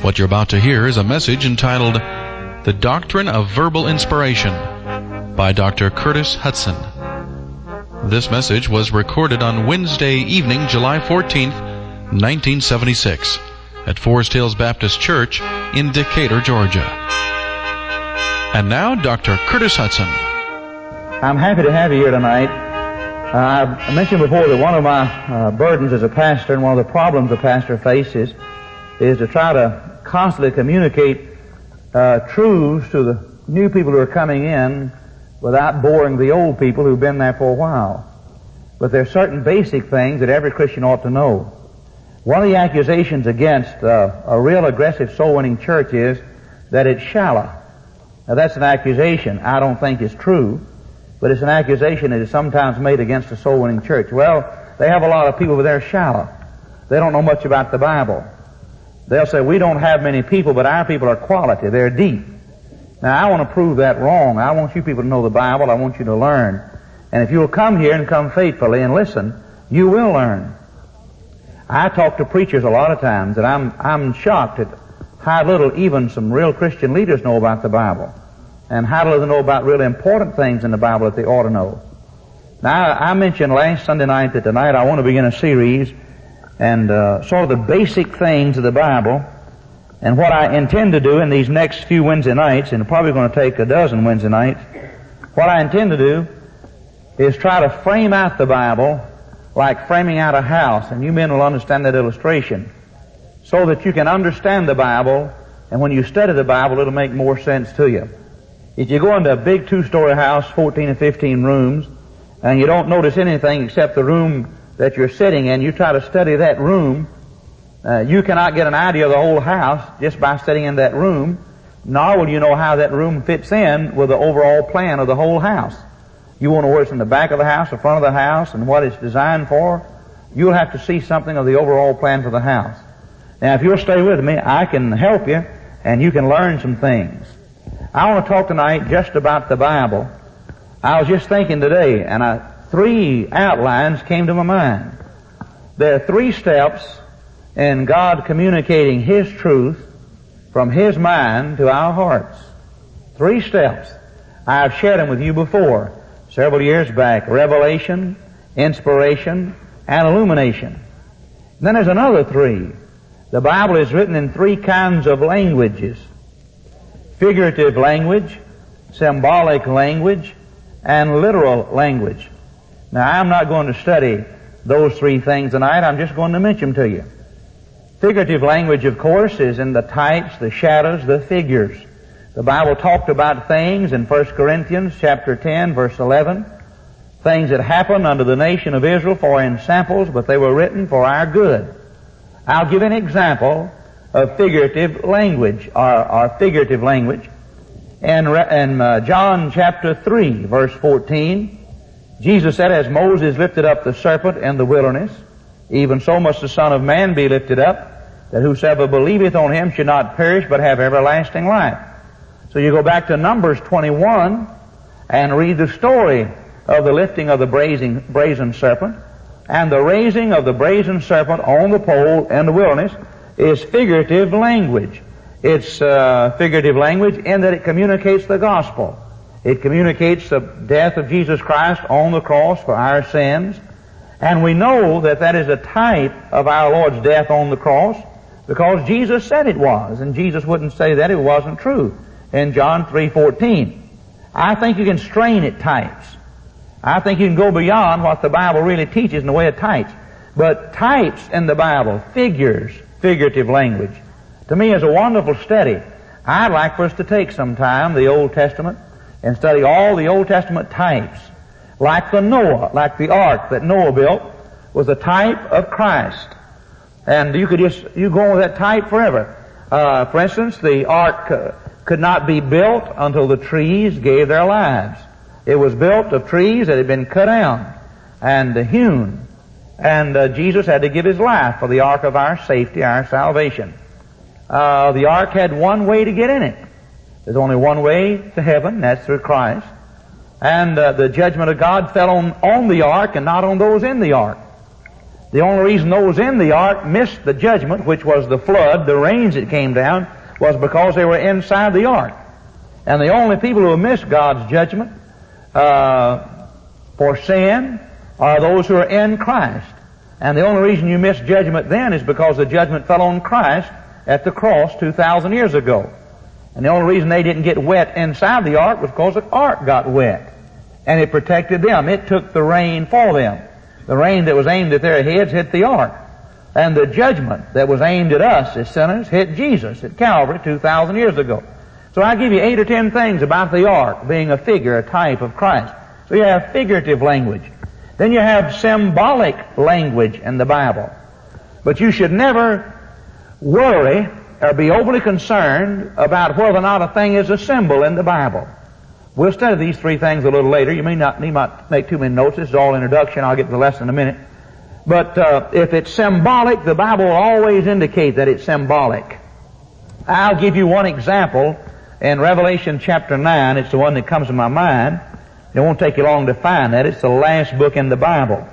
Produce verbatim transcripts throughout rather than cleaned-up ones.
What you're about to hear is a message entitled The Doctrine of Verbal Inspiration by Doctor Curtis Hutson. This message was recorded on Wednesday evening, July fourteenth, nineteen seventy-six, at Forest Hills Baptist Church in Decatur, Georgia. And now, Doctor Curtis Hutson. I'm happy to have you here tonight. Uh, I mentioned before that one of my uh, burdens as a pastor and one of the problems a pastor faces is to try to constantly communicate uh, truths to the new people who are coming in without boring the old people who've been there for a while. But there are certain basic things that every Christian ought to know. One of the accusations against uh, a real aggressive soul-winning church is that it's shallow. Now that's an accusation I don't think is true, but it's an accusation that is sometimes made against a soul-winning church. Well, they have a lot of people, but they're shallow. They don't know much about the Bible. They'll say, we don't have many people, but our people are quality. They're deep. Now, I want to prove that wrong. I want you people to know the Bible. I want you to learn. And if you'll come here and come faithfully and listen, you will learn. I talk to preachers a lot of times, and I'm, I'm shocked at how little even some real Christian leaders know about the Bible, and how little they know about really important things in the Bible that they ought to know. Now, I mentioned last Sunday night that tonight I want to begin a series and uh, sort of the basic things of the Bible. And what I intend to do in these next few Wednesday nights, and probably going to take a dozen Wednesday nights, what I intend to do is try to frame out the Bible like framing out a house, and you men will understand that illustration, so that you can understand the Bible, and when you study the Bible, it'll make more sense to you. If you go into a big two-story house, fourteen or fifteen rooms, and you don't notice anything except the room that you're sitting in, you try to study that room, uh, you cannot get an idea of the whole house just by sitting in that room, nor will you know how that room fits in with the overall plan of the whole house. You won't know where it's in the back of the house, the front of the house, and what it's designed for. You'll have to see something of the overall plan for the house. Now, if you'll stay with me, I can help you, and you can learn some things. I want to talk tonight just about the Bible. I was just thinking today, and I three outlines came to my mind. There are three steps in God communicating His truth from His mind to our hearts. Three steps. I've shared them with you before, several years back. Revelation, inspiration, and illumination. And then there's another three. The Bible is written in three kinds of languages: figurative language, symbolic language, and literal language. Now, I'm not going to study those three things tonight. I'm just going to mention them to you. Figurative language, of course, is in the types, the shadows, the figures. The Bible talked about things in First Corinthians chapter ten, verse eleven, things that happened unto the nation of Israel for in samples, but they were written for our good. I'll give an example of figurative language, or, or figurative language. In, in uh, John chapter three, verse fourteen, Jesus said, as Moses lifted up the serpent in the wilderness, even so must the Son of Man be lifted up, that whosoever believeth on Him should not perish, but have everlasting life. So you go back to Numbers twenty-one and read the story of the lifting of the brazen, brazen serpent, and the raising of the brazen serpent on the pole in the wilderness is figurative language. It's uh, figurative language in that it communicates the gospel. It communicates the death of Jesus Christ on the cross for our sins. And we know that that is a type of our Lord's death on the cross because Jesus said it was. And Jesus wouldn't say that it wasn't true in John three fourteen. I think you can strain at types. I think you can go beyond what the Bible really teaches in the way of types. But types in the Bible, figures, figurative language, to me is a wonderful study. I'd like for us to take some time, the Old Testament, and study all the Old Testament types. Like the Noah, like the ark that Noah built was a type of Christ. And you could just, you go on with that type forever. Uh, for instance, the ark uh, could not be built until the trees gave their lives. It was built of trees that had been cut down and uh, hewn. And uh, Jesus had to give His life for the ark of our safety, our salvation. Uh, the ark had one way to get in it. There's only one way to heaven, that's through Christ. And uh, the judgment of God fell on, on the ark and not on those in the ark. The only reason those in the ark missed the judgment, which was the flood, the rains that came down, was because they were inside the ark. And the only people who missed God's judgment uh, for sin are those who are in Christ. And the only reason you miss judgment then is because the judgment fell on Christ at the cross two thousand years ago. And the only reason they didn't get wet inside the ark was because the ark got wet. And it protected them. It took the rain for them. The rain that was aimed at their heads hit the ark. And the judgment that was aimed at us as sinners hit Jesus at Calvary two thousand years ago. So I give you eight or ten things about the ark being a figure, a type of Christ. So you have figurative language. Then you have symbolic language in the Bible. But you should never worry or be overly concerned about whether or not a thing is a symbol in the Bible. We'll study these three things a little later. You may not need to make too many notes. This is all introduction. I'll get to the lesson in a minute. But uh, if it's symbolic, the Bible will always indicate that it's symbolic. I'll give you one example in Revelation chapter nine. It's the one that comes to my mind. It won't take you long to find that. It's the last book in the Bible.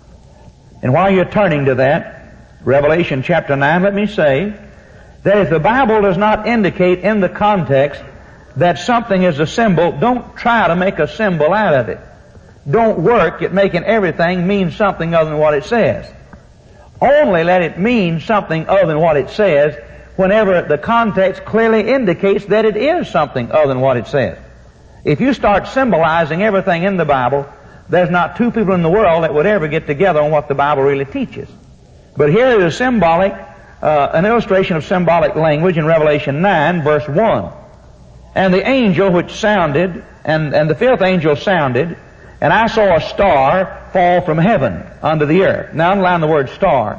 And while you're turning to that, Revelation chapter nine, let me say that if the Bible does not indicate in the context that something is a symbol, don't try to make a symbol out of it. Don't work at making everything mean something other than what it says. Only let it mean something other than what it says whenever the context clearly indicates that it is something other than what it says. If you start symbolizing everything in the Bible, there's not two people in the world that would ever get together on what the Bible really teaches. But here is a symbolic, uh, an illustration of symbolic language in Revelation nine, verse one. And the angel which sounded, and, and the fifth angel sounded, and I saw a star fall from heaven unto the earth. Now underline the word star.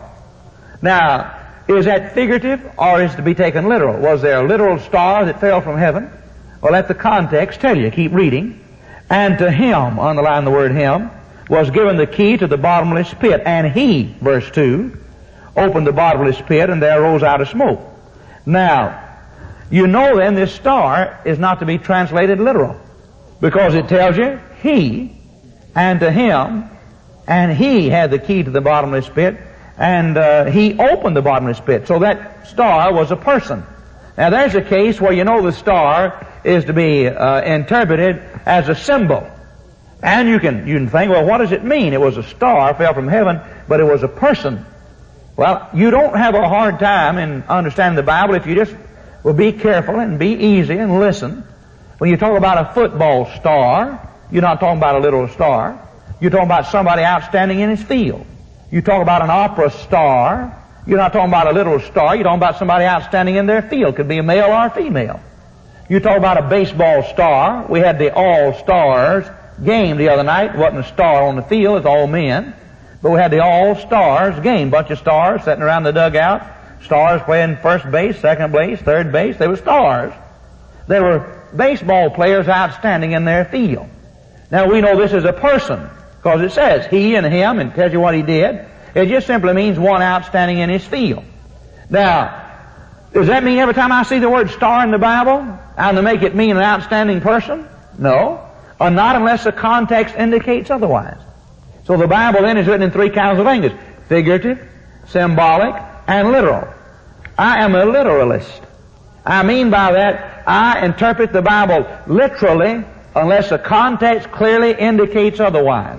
Now, is that figurative or is it to be taken literal? Was there a literal star that fell from heaven? Well, let the context tell you. Keep reading. And to him, underline the word him, was given the key to the bottomless pit. And he, verse two, opened the bottomless pit, and there rose out a smoke. Now, you know then this star is not to be translated literal, because it tells you he, and to him, and he had the key to the bottomless pit, and uh, he opened the bottomless pit. So that star was a person. Now there's a case where you know the star is to be uh, interpreted as a symbol. And you can, you can think, well, what does it mean? It was a star, fell from heaven, but it was a person. Well, you don't have a hard time in understanding the Bible if you just will be careful and be easy and listen. When you talk about a football star, you're not talking about a little star. You're talking about somebody outstanding in his field. You talk about an opera star, you're not talking about a little star, you're talking about somebody outstanding in their field. Could be a male or a female. You talk about a baseball star. We had the All-Stars game the other night. It wasn't a star on the field, it's all men. But we had the All-Stars game. Bunch of stars sitting around the dugout. Stars playing first base, second base, third base. They were stars. They were baseball players outstanding in their field. Now we know this is a person, because it says he and him, and tells you what he did. It just simply means one outstanding in his field. Now, does that mean every time I see the word star in the Bible, I'm to make it mean an outstanding person? No. Or not unless the context indicates otherwise. So the Bible then is written in three kinds of language: figurative, symbolic, and literal. I am a literalist. I mean by that, I interpret the Bible literally unless the context clearly indicates otherwise.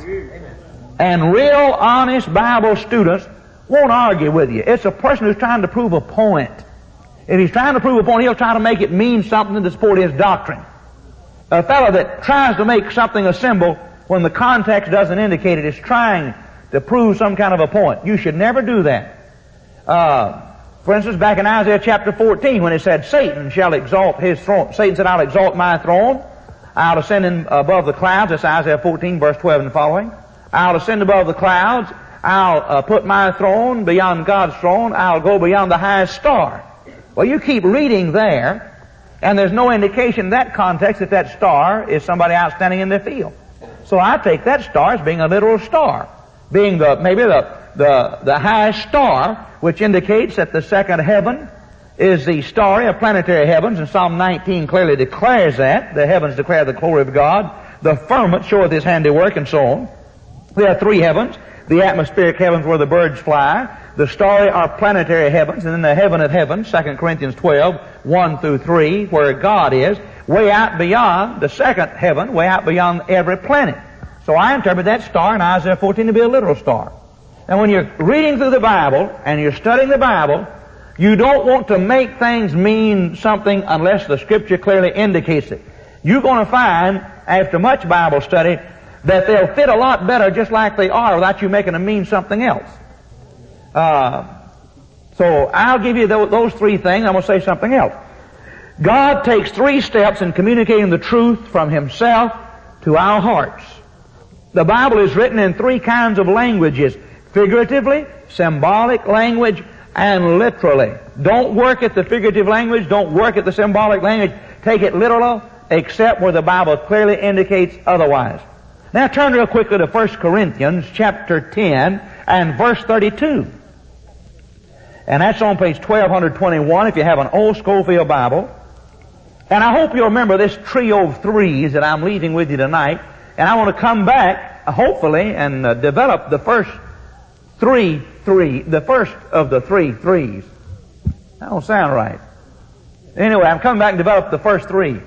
And real honest Bible students won't argue with you. It's a person who's trying to prove a point. If he's trying to prove a point, he'll try to make it mean something to support his doctrine. A fellow that tries to make something a symbol when the context doesn't indicate it is trying to prove some kind of a point. You should never do that. Uh, for instance, back in Isaiah chapter fourteen, when it said, Satan shall exalt his throne. Satan said, I'll exalt my throne. I'll ascend in above the clouds. That's Isaiah fourteen, verse twelve and following. I'll ascend above the clouds. I'll uh, put my throne beyond God's throne. I'll go beyond the highest star. Well, you keep reading there, and there's no indication in that context that that star is somebody outstanding in their field. So I take that star as being a literal star, being the maybe the the the highest star, which indicates that the second heaven is the story of planetary heavens, and Psalm nineteen clearly declares that. The heavens declare the glory of God. The firmament showeth his handiwork, and so on. There are three heavens. The atmospheric heavens where the birds fly, the starry or planetary heavens, and then the heaven of heavens, Second Corinthians twelve, one through three, where God is, way out beyond the second heaven, way out beyond every planet. So I interpret that star in Isaiah fourteen to be a literal star. And when you're reading through the Bible and you're studying the Bible, you don't want to make things mean something unless the Scripture clearly indicates it. You're going to find, after much Bible study, that they'll fit a lot better just like they are without you making them mean something else. Uh, so I'll give you those, those three things. I'm going to say something else. God takes three steps in communicating the truth from Himself to our hearts. The Bible is written in three kinds of languages: figuratively, symbolic language, and literally. Don't work at the figurative language. Don't work at the symbolic language. Take it literal, except where the Bible clearly indicates otherwise. Now turn real quickly to First Corinthians chapter ten and verse thirty-two. And that's on page twelve twenty-one if you have an old Schofield Bible. And I hope you'll remember this trio of threes that I'm leaving with you tonight. And I want to come back, hopefully, and uh, develop the first three, three, the first of the three threes. That don't sound right. Anyway, I'm coming back and develop the first three.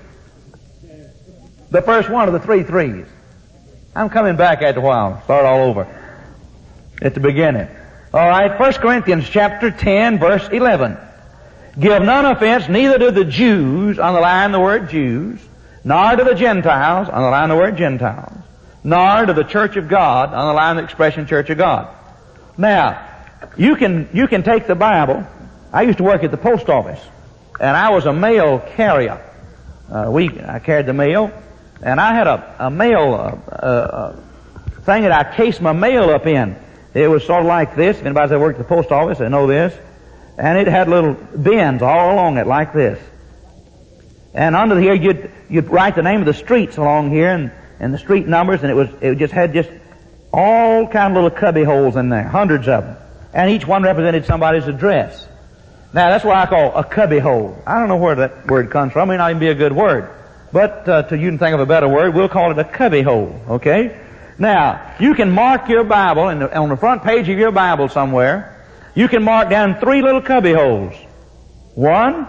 The first one of the three threes. I'm coming back after a while. Start all over at the beginning. All right, First Corinthians chapter ten, verse eleven. Give none offense neither to the Jews, underline the word Jews, nor to the Gentiles, underline the word Gentiles, nor to the church of God, underline the expression church of God. Now, you can, you can take the Bible. I used to work at the post office, and I was a mail carrier. Uh, we, I carried the mail. And I had a, a mail uh, uh, thing that I cased my mail up in. It was sort of like this. If anybody's ever worked at the post office, they know this. And it had little bins all along it like this. And under here, you'd, you'd write the name of the streets along here and, and the street numbers, and it was it just had just all kind of little cubby holes in there, hundreds of them. And each one represented somebody's address. Now, that's what I call a cubby hole. I don't know where that word comes from. It may not even be a good word. But uh, till you can think of a better word, we'll call it a cubby hole, okay? Now, you can mark your Bible, in the, on the front page of your Bible somewhere, you can mark down three little cubby holes. One,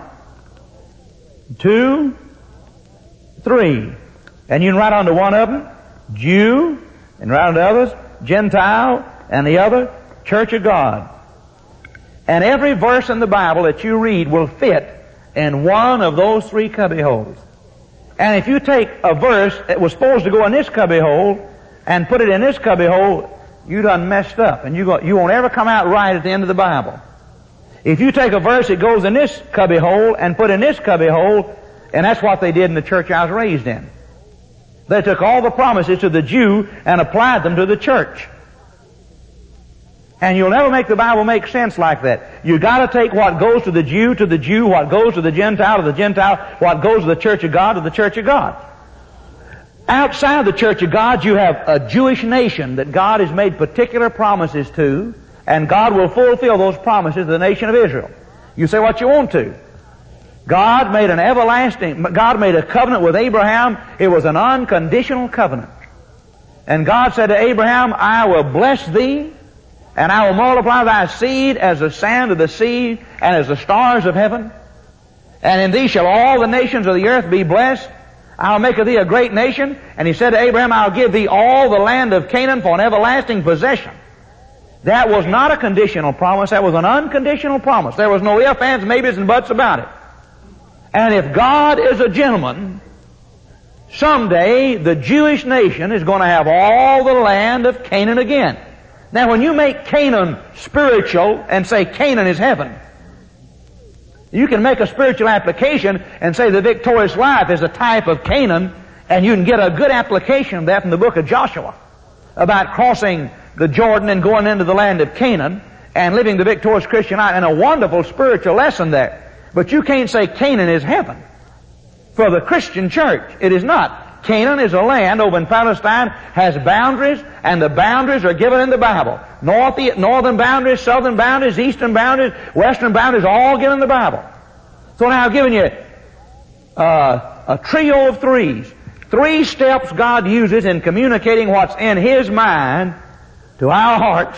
two, three. And you can write onto one of them, Jew, and write onto others, Gentile, and the other, Church of God. And every verse in the Bible that you read will fit in one of those three cubby holes. And if you take a verse that was supposed to go in this cubby hole and put it in this cubby hole, you done messed up, and you go, you won't ever come out right at the end of the Bible. If you take a verse that goes in this cubby hole and put in this cubby hole, and that's what they did in the church I was raised in. They took all the promises to the Jew and applied them to the church. And you'll never make the Bible make sense like that. You gotta take what goes to the Jew to the Jew, what goes to the Gentile to the Gentile, what goes to the Church of God to the Church of God. Outside the Church of God, you have a Jewish nation that God has made particular promises to, and God will fulfill those promises to the nation of Israel. You say what you want to. God made an everlasting, God made a covenant with Abraham. It was an unconditional covenant. And God said to Abraham, I will bless thee, and I will multiply thy seed as the sand of the sea and as the stars of heaven. And in thee shall all the nations of the earth be blessed. I'll make of thee a great nation. And he said to Abraham, I'll give thee all the land of Canaan for an everlasting possession. That was not a conditional promise. That was an unconditional promise. There was no ifs, ands, maybes, and buts about it. And if God is a gentleman, someday the Jewish nation is going to have all the land of Canaan again. Now, when you make Canaan spiritual and say Canaan is heaven, you can make a spiritual application and say the victorious life is a type of Canaan, and you can get a good application of that from the book of Joshua about crossing the Jordan and going into the land of Canaan and living the victorious Christian life, and a wonderful spiritual lesson there. But you can't say Canaan is heaven. For the Christian church, it is not. Canaan is a land over in Palestine, has boundaries, and the boundaries are given in the Bible. North, northern boundaries, southern boundaries, eastern boundaries, western boundaries, all given in the Bible. So now I've given you uh, a trio of threes. Three steps God uses in communicating what's in His mind to our hearts,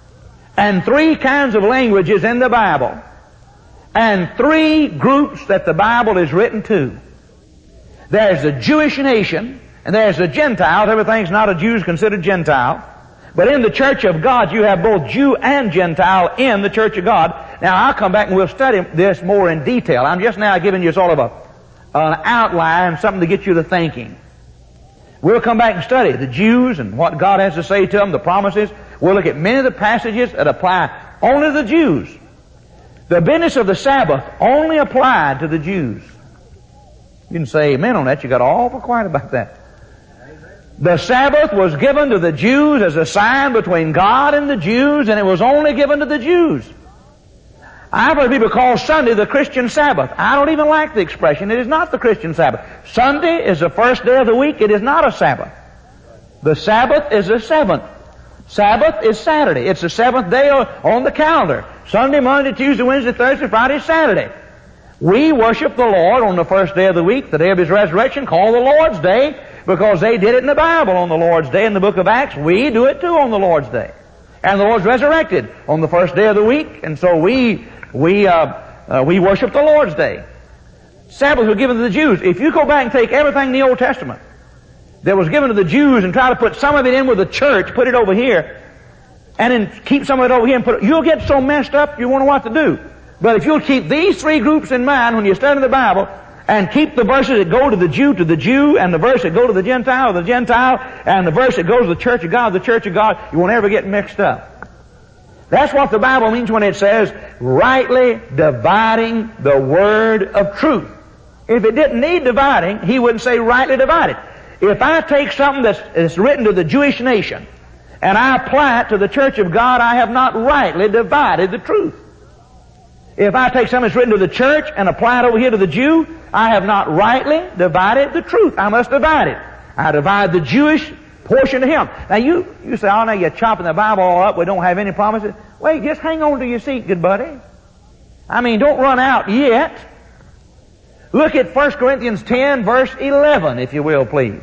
and three kinds of languages in the Bible, and three groups that the Bible is written to. There's the Jewish nation, and there's the Gentiles. Everything's not a Jew is considered Gentile. But in the church of God, you have both Jew and Gentile in the church of God. Now, I'll come back and we'll study this more in detail. I'm just now giving you sort of a, an outline, something to get you to thinking. We'll come back and study the Jews and what God has to say to them, the promises. We'll look at many of the passages that apply only to the Jews. The business of the Sabbath only applied to the Jews. You can say amen on that. You got awful quiet about that. The Sabbath was given to the Jews as a sign between God and the Jews, and it was only given to the Jews. I've heard people call Sunday the Christian Sabbath. I don't even like the expression. It is not the Christian Sabbath. Sunday is the first day of the week. It is not a Sabbath. The Sabbath is the seventh. Sabbath is Saturday. It's the seventh day on the calendar. Sunday, Monday, Tuesday, Wednesday, Thursday, Friday, Saturday. We worship the Lord on the first day of the week, the day of His resurrection, called the Lord's Day, because they did it in the Bible on the Lord's Day. In the book of Acts, we do it too on the Lord's Day. And the Lord's resurrected on the first day of the week, and so we we uh, uh, we worship the Lord's Day. Sabbaths were given to the Jews. If you go back and take everything in the Old Testament that was given to the Jews and try to put some of it in with the church, put it over here, and then keep some of it over here and put it, you'll get so messed up you won't know what to do. But if you'll keep these three groups in mind when you study the Bible, and keep the verses that go to the Jew to the Jew, and the verse that go to the Gentile to the Gentile, and the verse that goes to the church of God to the church of God, you won't ever get mixed up. That's what the Bible means when it says, rightly dividing the word of truth. If it didn't need dividing, He wouldn't say rightly divided. If I take something that's, that's written to the Jewish nation, and I apply it to the church of God, I have not rightly divided the truth. If I take something that's written to the church and apply it over here to the Jew, I have not rightly divided the truth. I must divide it. I divide the Jewish portion to him. Now you, you say, oh, now you're chopping the Bible all up. We don't have any promises. Wait, just hang on to your seat, good buddy. I mean, don't run out yet. Look at First Corinthians ten, verse eleven, if you will, please.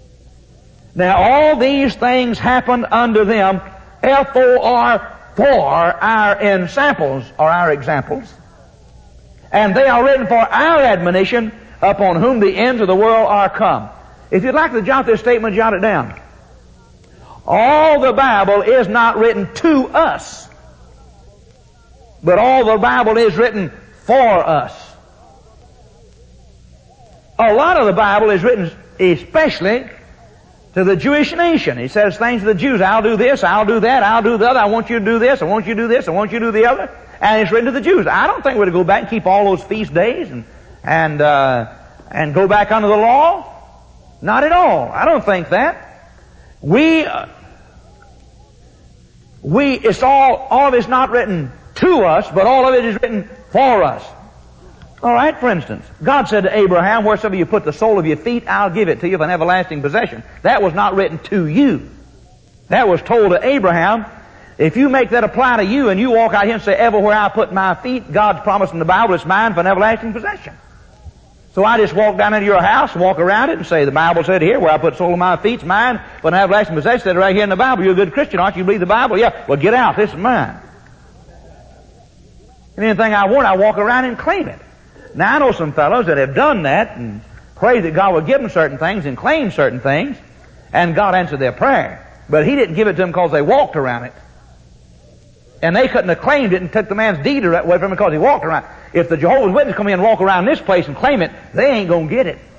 Now all these things happened unto them, F O R, for our ensamples, or our examples. And they are written for our admonition, upon whom the ends of the world are come. If you'd like to jot this statement, jot it down. All the Bible is not written to us, but all the Bible is written for us. A lot of the Bible is written especially to the Jewish nation. He says things to the Jews, I'll do this, I'll do that, I'll do the other, I want you to do this, I want you to do this, I want you to do the other. And it's written to the Jews. I don't think we're to go back and keep all those feast days and and uh, and go back under the law. Not at all. I don't think that. We uh, we it's all all of it's not written to us, but all of it is written for us. All right. For instance, God said to Abraham, "Wheresoever you put the sole of your feet, I'll give it to you for an everlasting possession." That was not written to you. That was told to Abraham. If you make that apply to you and you walk out here and say, everywhere I put my feet, God's promised in the Bible, it's mine for an everlasting possession. So I just walk down into your house, walk around it and say, the Bible said here, where I put the sole of my feet, it's mine for an everlasting possession. It said right here in the Bible. You're a good Christian, aren't you? You believe the Bible? Yeah. Well, get out. This is mine. And anything I want, I walk around and claim it. Now, I know some fellows that have done that and prayed that God would give them certain things and claim certain things, and God answered their prayer. But He didn't give it to them because they walked around it. And they couldn't have claimed it and took the man's deed away from him because he walked around. If the Jehovah's Witnesses come in and walk around this place and claim it, they ain't going to get it.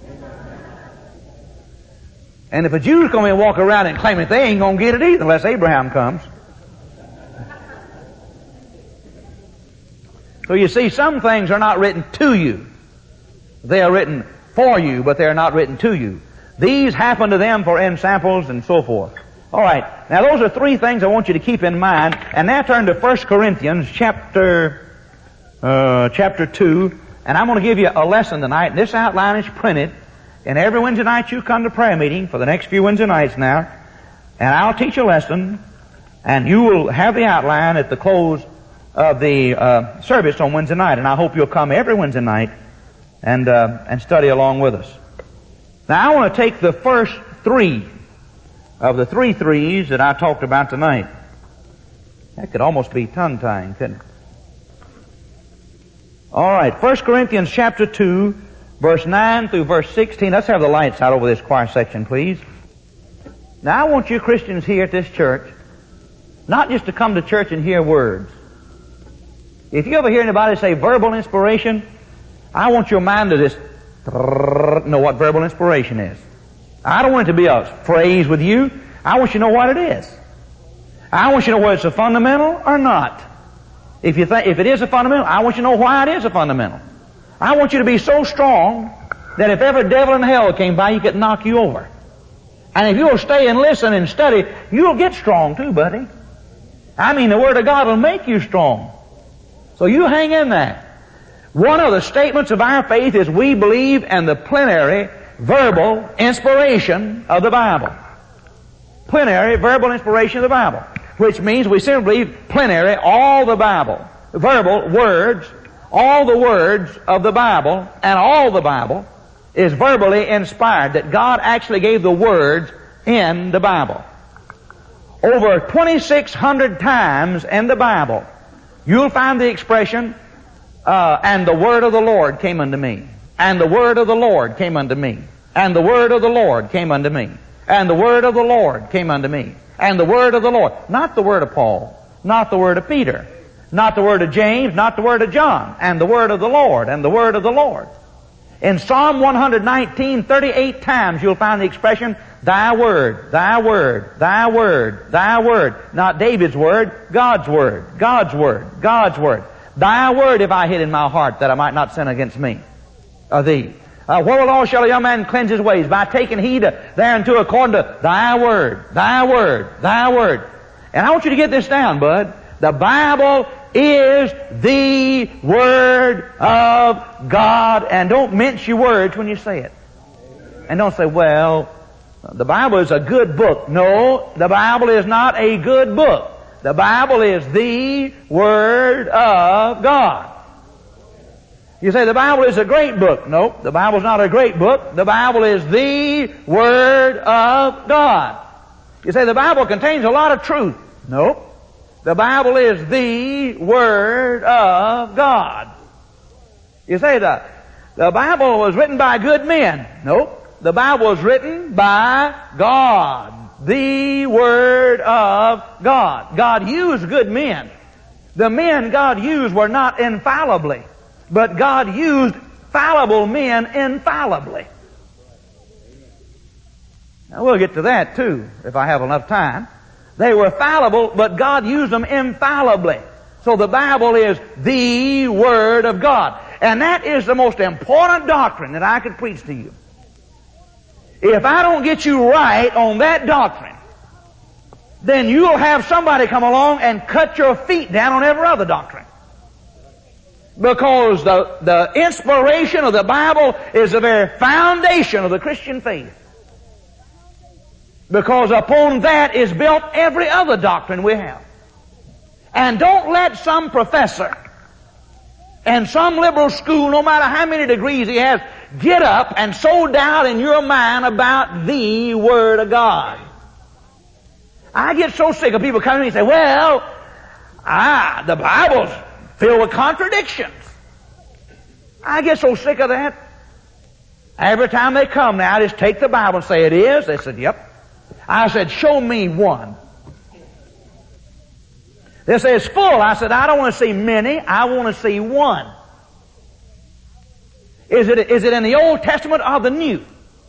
And if a Jews come in and walk around and claim it, they ain't going to get it either unless Abraham comes. So you see, some things are not written to you. They are written for you, but they are not written to you. These happen to them for ensamples and so forth. All right. Now those are three things I want you to keep in mind. And now turn to First Corinthians chapter uh, chapter two. And I'm going to give you a lesson tonight. And this outline is printed. And every Wednesday night you come to prayer meeting for the next few Wednesday nights now. And I'll teach a lesson. And you will have the outline at the close of the uh, service on Wednesday night. And I hope you'll come every Wednesday night and uh, and study along with us. Now I want to take the first three of the three threes that I talked about tonight. That could almost be tongue-tying, couldn't it? All right, First Corinthians chapter two, verse nine through verse sixteen. Let's have the lights out over this choir section, please. Now I want you Christians here at this church not just to come to church and hear words. If you ever hear anybody say verbal inspiration, I want your mind to just know what verbal inspiration is. I don't want it to be a phrase with you. I want you to know what it is. I want you to know whether it's a fundamental or not. If you think, if it is a fundamental, I want you to know why it is a fundamental. I want you to be so strong that if ever devil in hell came by, he could knock you over. And if you'll stay and listen and study, you'll get strong too, buddy. I mean, the Word of God will make you strong. So you hang in there. One of the statements of our faith is we believe in the plenary, verbal inspiration of the Bible. Plenary, verbal inspiration of the Bible. Which means we simply believe plenary, all the Bible. Verbal, words, all the words of the Bible, and all the Bible is verbally inspired. That God actually gave the words in the Bible. Over twenty-six hundred times in the Bible, you'll find the expression, uh, and the word of the Lord came unto me. And the word of the Lord came unto me. And the word of the Lord came unto me. And the word of the Lord came unto me. And the word of the Lord. Not the word of Paul. Not the word of Peter. Not the word of James. Not the word of John. And the word of the Lord. And the word of the Lord. In Psalm one nineteen, thirty-eight times you'll find the expression, Thy word, Thy word, Thy word, Thy word. Not David's word, God's word, God's word, God's word. Thy word have I hid in my heart that I might not sin against me, or thee. Uh, wherewithal shall a young man cleanse his ways? By taking heed thereunto according to Thy word, Thy word, Thy word. And I want you to get this down, bud. The Bible is the Word of God. And don't mince your words when you say it. And don't say, well, the Bible is a good book. No, the Bible is not a good book. The Bible is the Word of God. You say the Bible is a great book. No, the Bible is not a great book. The Bible is the Word of God. You say the Bible contains a lot of truth. No, the Bible is the Word of God. You say the, the Bible was written by good men. No, the Bible was written by God. The Word of God. God used good men. The men God used were not infallibly, but God used fallible men infallibly. Now we'll get to that too, if I have enough time. They were fallible, but God used them infallibly. So the Bible is the Word of God. And that is the most important doctrine that I could preach to you. If I don't get you right on that doctrine, then you'll have somebody come along and cut your feet down on every other doctrine. Because the, the inspiration of the Bible is the very foundation of the Christian faith. Because upon that is built every other doctrine we have. And don't let some professor and some liberal school, no matter how many degrees he has, get up and sow doubt in your mind about the Word of God. I get so sick of people coming to me and say, well, ah, the Bible's filled with contradictions. I get so sick of that. Every time they come now, I just take the Bible and say, it is. They said, yep. I said, show me one. They say, it's full. I said, I don't want to see many. I want to see one. Is it, is it in the Old Testament or the New?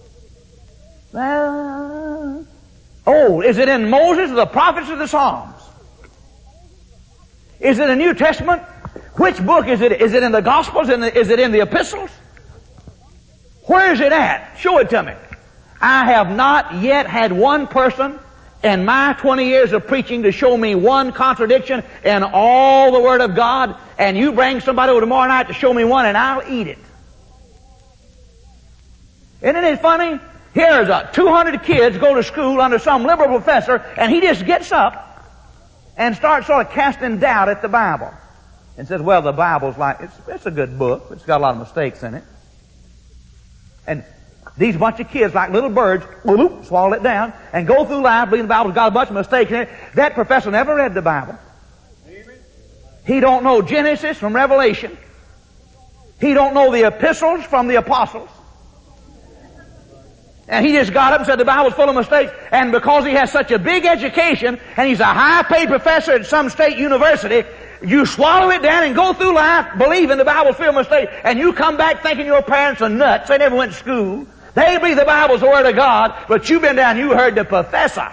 Well, oh, is it in Moses or the prophets or the Psalms? Is it in the New Testament? Which book is it? Is it in the Gospels? Is it in the Epistles? Where is it at? Show it to me. I have not yet had one person in my twenty years of preaching to show me one contradiction in all the Word of God, and you bring somebody over tomorrow night to show me one and I'll eat it. Isn't it funny? Here's a two hundred kids go to school under some liberal professor, and he just gets up and starts sort of casting doubt at the Bible. And says, well, the Bible's like, it's, it's a good book, but it's got a lot of mistakes in it. And These bunch of kids, like little birds, whoop, swallow it down, and go through life believing the Bible's got a bunch of mistakes in it. That professor never read the Bible. He don't know Genesis from Revelation. He don't know the epistles from the apostles. And he just got up and said the Bible's full of mistakes. And because he has such a big education, and he's a high-paid professor at some state university, you swallow it down and go through life believing the Bible's full of mistakes. And you come back thinking your parents are nuts. They never went to school. They believe the Bible's the Word of God, but you've been down and you heard the professor.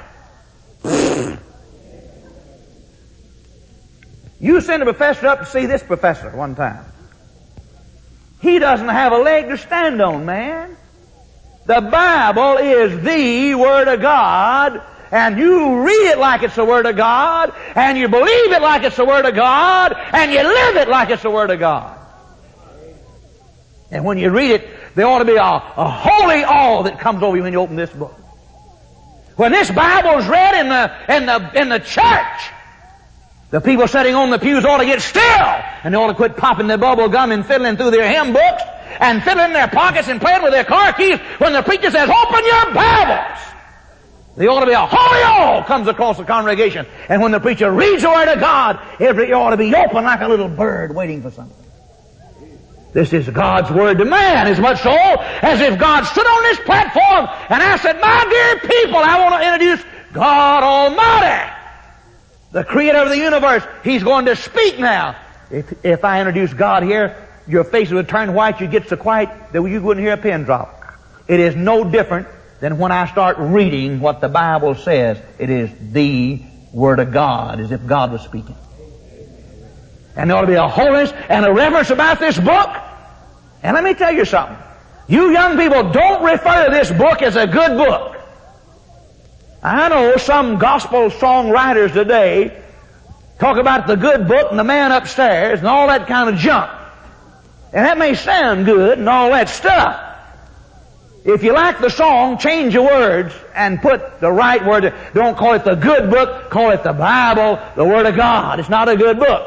You send a professor up to see this professor one time. He doesn't have a leg to stand on, man. The Bible is the Word of God, and you read it like it's the Word of God, and you believe it like it's the Word of God, and you live it like it's the Word of God. And when you read it, there ought to be a, a holy awe that comes over you when you open this book. When this Bible is read in the, in the, in the church, the people sitting on the pews ought to get still, and they ought to quit popping their bubble gum and fiddling through their hymn books, and fiddling in their pockets and playing with their car keys when the preacher says, open your Bibles. There ought to be a holy awe comes across the congregation. And when the preacher reads the Word of God, every ear ought to be open like a little bird waiting for something. This is God's Word to man, as much so as if God stood on this platform and I said, my dear people, I want to introduce God Almighty, the Creator of the universe. He's going to speak now. If, if I introduce God here, your face would turn white, you'd get so quiet that you wouldn't hear a pin drop. It is no different than when I start reading what the Bible says. It is the Word of God, as if God was speaking. And there ought to be a holiness and a reverence about this book. And let me tell you something. You young people, don't refer to this book as a good book. I know some gospel songwriters today talk about the good book and the man upstairs and all that kind of junk. And that may sound good and all that stuff. If you like the song, change your words and put the right word. Don't call it the good book, call it the Bible, the Word of God. It's not a good book.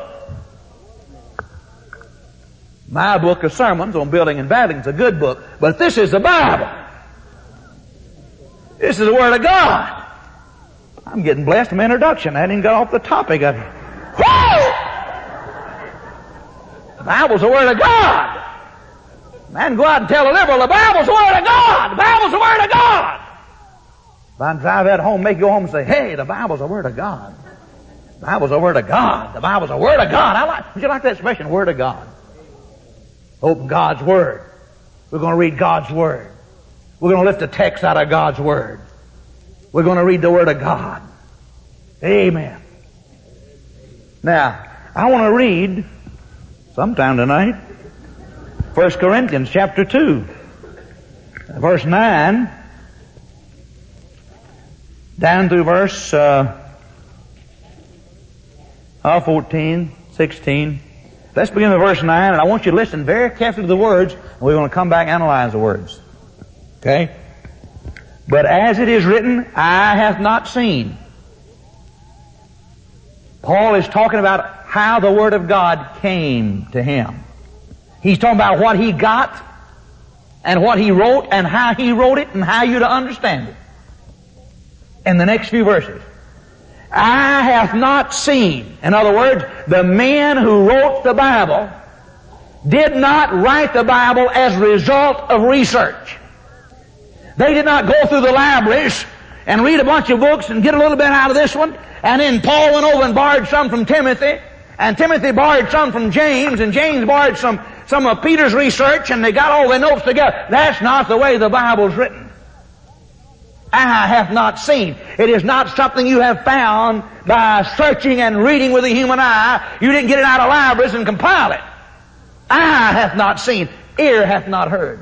My book of sermons on building and battling is a good book, but this is the Bible. This is the Word of God. I'm getting blessed in my introduction. I hadn't even got off the topic of it. Woo! The Bible's the Word of God. Man, go out and tell a liberal, the Bible's the Word of God. The Bible's the Word of God. If I drive that home, make you go home and say, hey, the Bible's the Word of God. The Bible's the Word of God. The Bible's the Word of God. I like, would you like that expression, Word of God? Open God's Word. We're going to read God's Word. We're going to lift a text out of God's Word. We're going to read the Word of God. Amen. Now, I want to read sometime tonight First Corinthians chapter two, verse nine, down through verse uh, fourteen, sixteen. Let's begin with verse nine, and I want you to listen very carefully to the words, and we're going to come back and analyze the words. Okay? But as it is written, eye hath not seen. Paul is talking about how the Word of God came to him. He's talking about what he got, and what he wrote, and how he wrote it, and how you to understand it. In the next few verses. Eye hath not seen. In other words, the men who wrote the Bible did not write the Bible as a result of research. They did not go through the libraries and read a bunch of books and get a little bit out of this one, and then Paul went over and borrowed some from Timothy, and Timothy borrowed some from James, and James borrowed some, some of Peter's research, and they got all their notes together. That's not the way the Bible's written. Eye hath not seen. It is not something you have found by searching and reading with the human eye. You didn't get it out of libraries and compile it. Eye hath not seen. Ear hath not heard.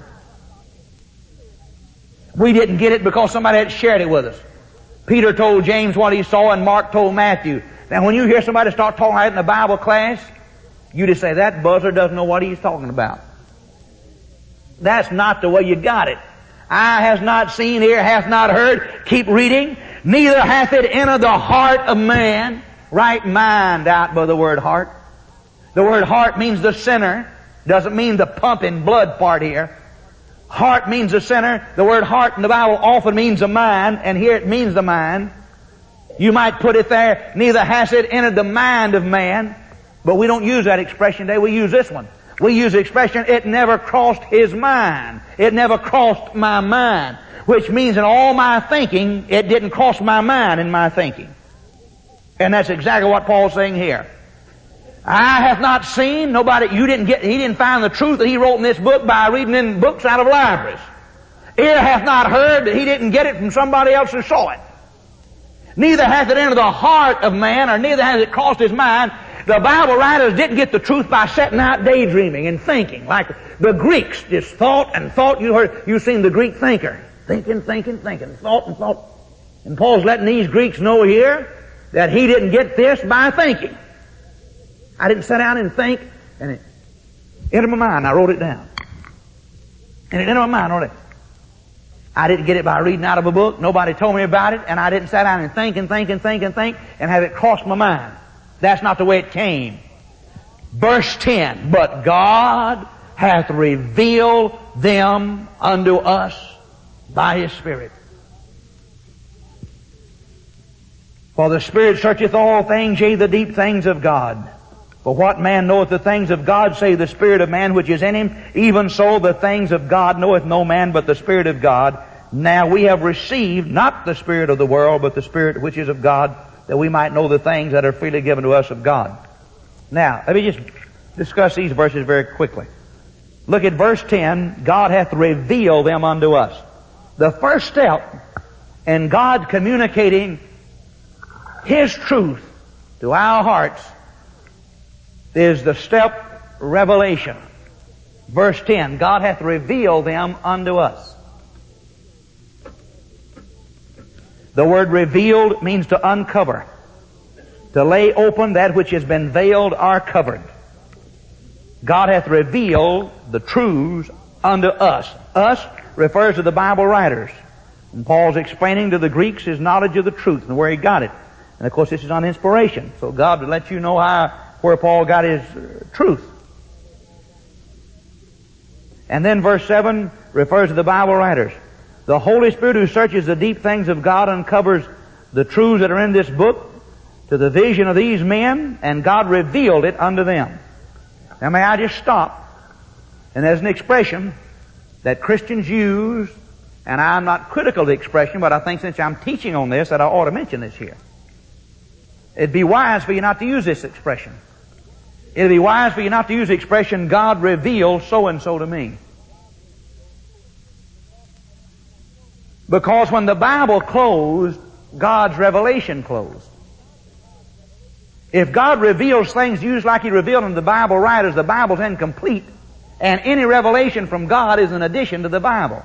We didn't get it because somebody had shared it with us. Peter told James what he saw, and Mark told Matthew. Now when you hear somebody start talking like that in a Bible class, you just say, that buzzer doesn't know what he's talking about. That's not the way you got it. Eye has not seen, ear hath not heard. Keep reading. Neither hath it entered the heart of man. Right mind out by the word heart. The word heart means the center. Doesn't mean the pumping blood part here. Heart means the center. The word heart in the Bible often means the mind, and here it means the mind. You might put it there, neither has it entered the mind of man, but we don't use that expression today. We use this one. We use the expression, it never crossed his mind. It never crossed my mind. Which means in all my thinking, it didn't cross my mind in my thinking. And that's exactly what Paul's saying here. I have not seen, nobody, you didn't get, he didn't find the truth that he wrote in this book by reading in books out of libraries. Ear hath not heard, that he didn't get it from somebody else who saw it. Neither hath it entered the heart of man, or neither has it crossed his mind. The Bible writers didn't get the truth by setting out daydreaming and thinking. Like the Greeks just thought and thought. You heard, you've seen the Greek thinker. Thinking, thinking, thinking, thought and thought. And Paul's letting these Greeks know here that he didn't get this by thinking. I didn't sit down and think, and it entered my mind. I wrote it down. And it entered my mind, wrote it. I didn't get it by reading out of a book. Nobody told me about it, and I didn't sit down and think and think and think and think and have it cross my mind. That's not the way it came. Verse ten, but God hath revealed them unto us by His Spirit. For the Spirit searcheth all things, yea, the deep things of God. For what man knoweth the things of God, save the Spirit of man which is in him? Even so the things of God knoweth no man but the Spirit of God. Now we have received not the spirit of the world, but the Spirit which is of God, that we might know the things that are freely given to us of God. Now, let me just discuss these verses very quickly. Look at verse ten. God hath revealed them unto us. The first step in God communicating His truth to our hearts is the step revelation. Verse ten, God hath revealed them unto us. The word revealed means to uncover, to lay open that which has been veiled or covered. God hath revealed the truths unto us. Us refers to the Bible writers. And Paul's explaining to the Greeks his knowledge of the truth and where he got it. And of course this is on inspiration. So God will let you know how, where Paul got his uh, truth. And then verse seven refers to the Bible writers. The Holy Spirit who searches the deep things of God uncovers the truths that are in this book to the vision of these men, and God revealed it unto them. Now may I just stop? And there's an expression that Christians use, and I'm not critical of the expression, but I think since I'm teaching on this that I ought to mention this here. It'd be wise for you not to use this expression. It'd be wise for you not to use the expression, God revealed so-and-so to me. Because when the Bible closed, God's revelation closed. If God reveals things used like He revealed in the Bible writers, the Bible's incomplete, and any revelation from God is an addition to the Bible.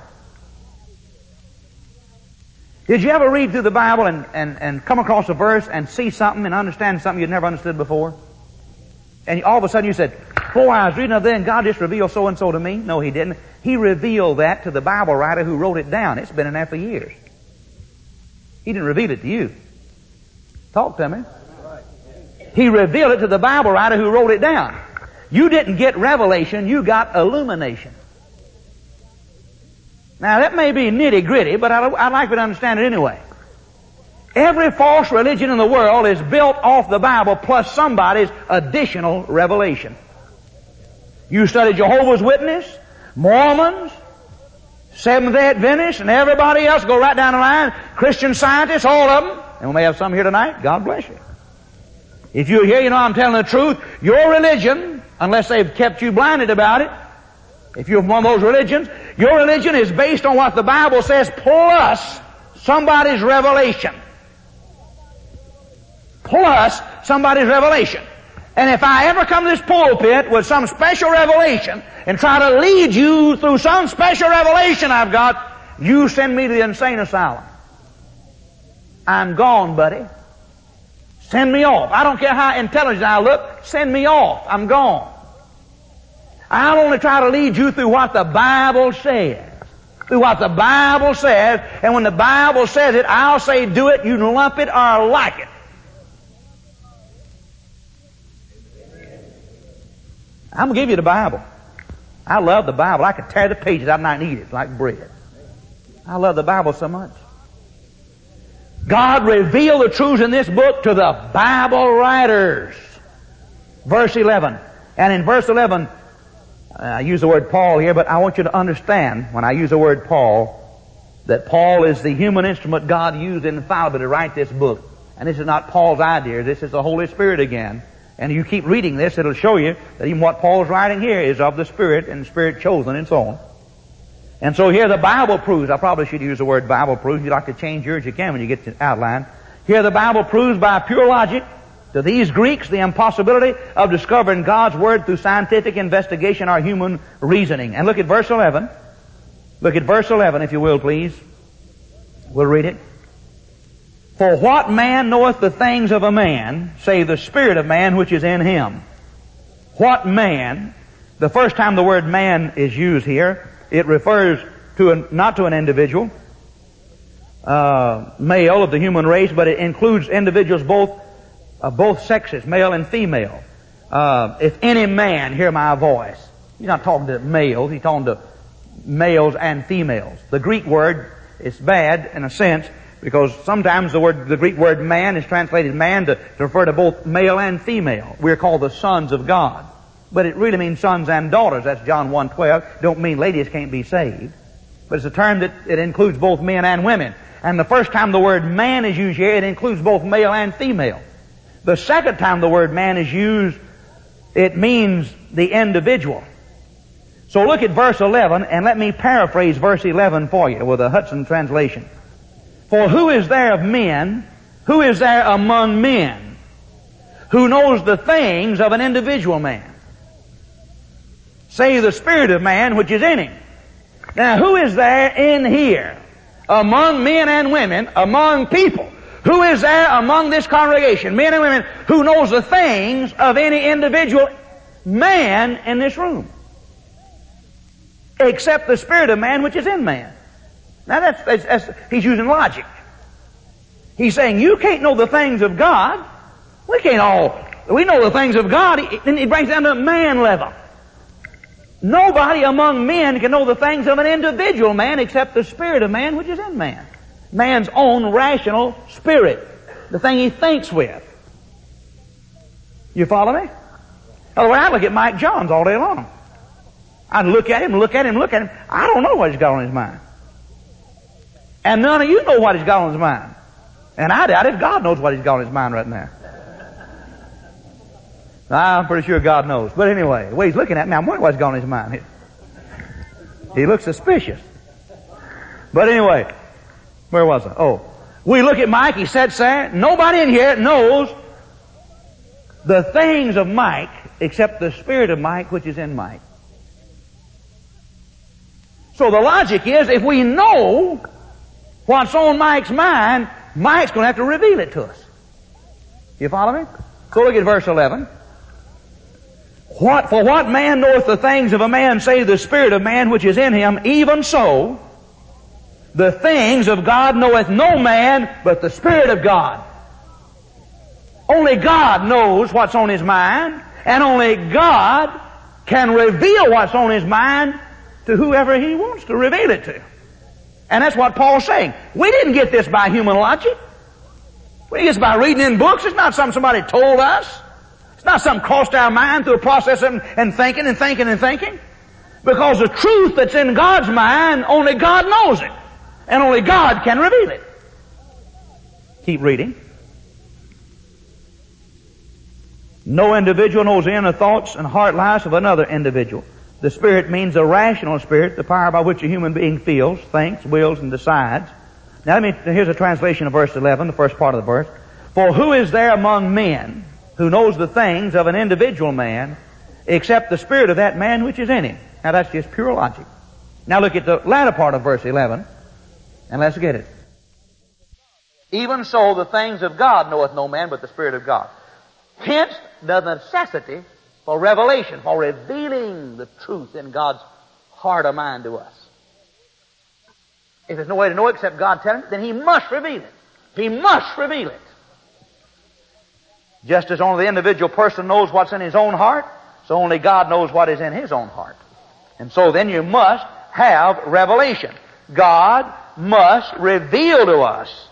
Did you ever read through the Bible and, and, and come across a verse and see something and understand something you'd never understood before? And all of a sudden you said, boy, I was reading it then, God just revealed so-and-so to me. No, He didn't. He revealed that to the Bible writer who wrote it down. It's been in there for years. He didn't reveal it to you. Talk to me. He revealed it to the Bible writer who wrote it down. You didn't get revelation, you got illumination. Now that may be nitty-gritty, but I'd, I'd like you to understand it anyway. Every false religion in the world is built off the Bible plus somebody's additional revelation. You study Jehovah's Witness, Mormons, Seventh-day Adventists, and everybody else, go right down the line, Christian Scientists, all of them, and we may have some here tonight, God bless you. If you're here, you know I'm telling the truth, your religion, unless they've kept you blinded about it, if you're one of those religions, your religion is based on what the Bible says plus somebody's revelation. Plus somebody's revelation. And if I ever come to this pulpit with some special revelation and try to lead you through some special revelation I've got, you send me to the insane asylum. I'm gone, buddy. Send me off. I don't care how intelligent I look, send me off. I'm gone. I'll only try to lead you through what the Bible says. Through what the Bible says, and when the Bible says it, I'll say do it, you lump it or like it. I'm going to give you the Bible. I love the Bible. I could tear the pages out and I can eat it like bread. I love the Bible so much. God revealed the truths in this book to the Bible writers. Verse eleven. And in verse eleven, I use the word Paul here, but I want you to understand when I use the word Paul, that Paul is the human instrument God used infallibly to write this book. And this is not Paul's idea. This is the Holy Spirit again. And you keep reading this, it'll show you that even what Paul's writing here is of the Spirit and Spirit chosen and so on. And so here the Bible proves, I probably should use the word Bible proves. If you'd like to change yours, you can when you get to outline. Here the Bible proves by pure logic to these Greeks the impossibility of discovering God's Word through scientific investigation or human reasoning. And look at verse eleven. Look at verse eleven, if you will, please. We'll read it. For what man knoweth the things of a man, save the spirit of man which is in him? What man? The first time the word man is used here, it refers to a, not to an individual, uh, male of the human race, but it includes individuals both, uh, both sexes, male and female. Uh, if any man hear my voice, he's not talking to males, he's talking to males and females. The Greek word is bad in a sense because sometimes the word, the Greek word man is translated man to, to refer to both male and female. We're called the sons of God. But it really means sons and daughters. That's John one twelve. Don't mean ladies can't be saved. But it's a term that it includes both men and women. And the first time the word man is used here, it includes both male and female. The second time the word man is used, it means the individual. So look at verse eleven, and let me paraphrase verse eleven for you with a Hudson translation. For who is there of men, who is there among men, who knows the things of an individual man? Save the spirit of man which is in him. Now who is there in here, among men and women, among people? Who is there among this congregation, men and women, who knows the things of any individual man in this room? Except the spirit of man which is in man. Now that's, that's, that's, he's using logic. He's saying you can't know the things of God. We can't all, we know the things of God. Then he brings it down to man level. Nobody among men can know the things of an individual man except the spirit of man which is in man. Man's own rational spirit. The thing he thinks with. You follow me? Otherwise, I look at Mike Johns all day long. I'd look at him, look at him, look at him. I don't know what he's got on his mind. And none of you know what he's got on his mind. And I doubt if God knows what he's got on his mind right now. I'm pretty sure God knows. But anyway, the way he's looking at me, I'm wondering what's going on in his mind. He looks suspicious. But anyway, where was I? Oh, we look at Mike, he sits there. Nobody in here knows the things of Mike except the spirit of Mike which is in Mike. So the logic is, if we know what's on Mike's mind, Mike's going to have to reveal it to us. You follow me? So look at verse eleven. What, for what man knoweth the things of a man, save the spirit of man which is in him? Even so, the things of God knoweth no man but the Spirit of God. Only God knows what's on his mind, and only God can reveal what's on his mind to whoever he wants to reveal it to. And that's what Paul's saying. We didn't get this by human logic. We didn't get this by reading in books. It's not something somebody told us. It's not something crossed our mind through a process of and thinking and thinking and thinking. Because the truth that's in God's mind, only God knows it. And only God can reveal it. Keep reading. No individual knows the inner thoughts and heart lives of another individual. The spirit means a rational spirit, the power by which a human being feels, thinks, wills, and decides. Now let me, here's a translation of verse eleven, the first part of the verse. For who is there among men who knows the things of an individual man except the spirit of that man which is in him? Now that's just pure logic. Now look at the latter part of verse eleven, and let's get it. Even so the things of God knoweth no man but the Spirit of God. Hence the necessity for revelation, for revealing the truth in God's heart or mind to us. If there's no way to know it except God telling it, then He must reveal it. He must reveal it. Just as only the individual person knows what's in his own heart, so only God knows what is in his own heart. And so then you must have revelation. God must reveal to us,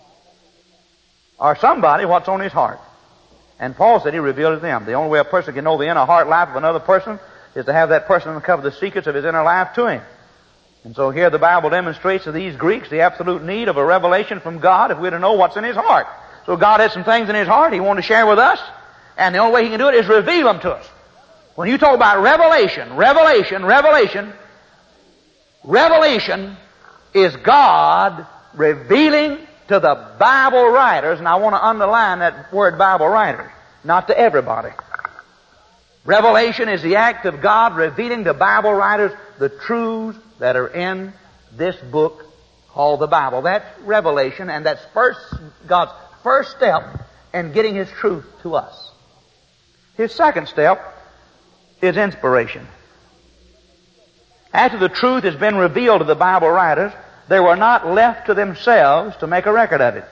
or somebody, what's on his heart. And Paul said he revealed it to them. The only way a person can know the inner heart life of another person is to have that person uncover the secrets of his inner life to him. And so here the Bible demonstrates to these Greeks the absolute need of a revelation from God if we're to know what's in his heart. So God has some things in his heart he wanted to share with us, and the only way he can do it is reveal them to us. When you talk about revelation, revelation, revelation, revelation is God revealing to the Bible writers, and I want to underline that word Bible writers, not to everybody. Revelation is the act of God revealing to Bible writers the truths that are in this book called the Bible. That's revelation, and that's first God's first step in getting his truth to us. His second step is inspiration. After the truth has been revealed to the Bible writers, they were not left to themselves to make a record of it.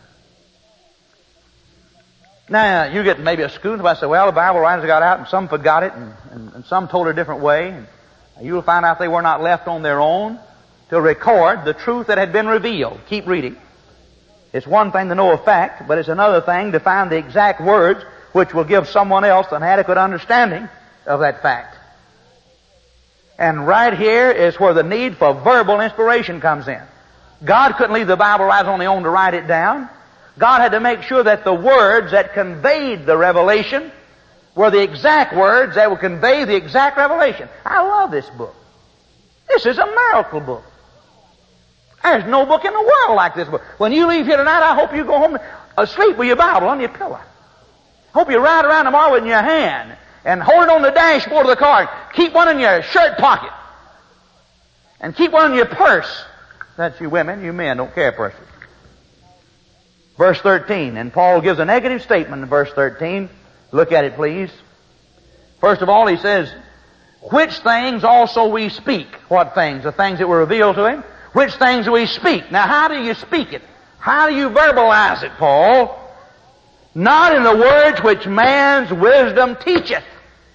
Now, you get maybe a school, and I say, well, the Bible writers got out, and some forgot it, and, and, and some told it a different way. And you'll find out they were not left on their own to record the truth that had been revealed. Keep reading. It's one thing to know a fact, but it's another thing to find the exact words which will give someone else an adequate understanding of that fact. And right here is where the need for verbal inspiration comes in. God couldn't leave the Bible writers on their own to write it down. God had to make sure that the words that conveyed the revelation were the exact words that would convey the exact revelation. I love this book. This is a miracle book. There's no book in the world like this book. When you leave here tonight, I hope you go home asleep with your Bible on your pillow. I hope you ride around tomorrow in your hand and hold it on the dashboard of the car. Keep one in your shirt pocket. And keep one in your purse. That's you women. You men don't carry purses. Verse thirteen. And Paul gives a negative statement in verse thirteen. Look at it, please. First of all, he says, which things also we speak. What things? The things that were revealed to him. Which things do we speak? Now, how do you speak it? How do you verbalize it, Paul? Not in the words which man's wisdom teacheth.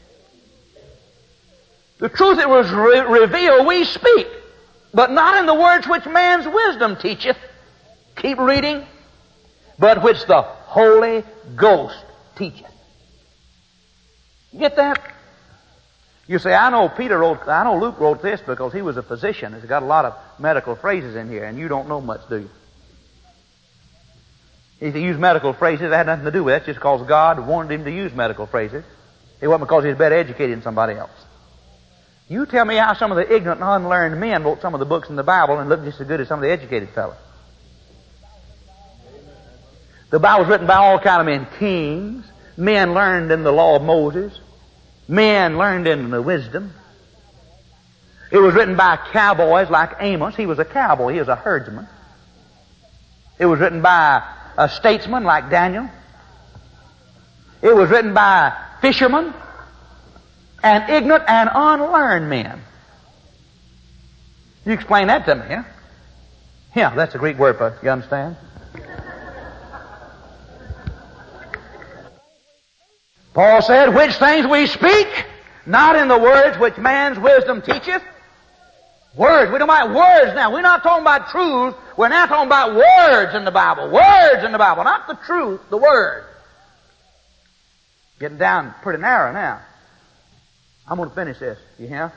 The truth that was re- revealed we speak, but not in the words which man's wisdom teacheth. Keep reading. But which the Holy Ghost teacheth. You get that? You say, I know Peter wrote, I know Luke wrote this because he was a physician. He's got a lot of medical phrases in here, and you don't know much, do you? If he used medical phrases, that had nothing to do with it. It's just because God wanted him to use medical phrases. It wasn't because he was better educated than somebody else. You tell me how some of the ignorant and unlearned men wrote some of the books in the Bible and looked just as good as some of the educated fellows. The Bible was written by all kind of men. Kings, men learned in the law of Moses, men learned in the wisdom. It was written by cowboys like Amos. He was a cowboy. He was a herdsman. It was written by a statesman like Daniel. It was written by fishermen and ignorant and unlearned men. You explain that to me, huh? Yeah, that's a Greek word for it. You understand? Paul said, which things we speak, not in the words which man's wisdom teacheth. Words. We're talking about words now. We're not talking about truth. We're now talking about words in the Bible. Words in the Bible. Not the truth, the Word. Getting down pretty narrow now. I'm going to finish this. You hear?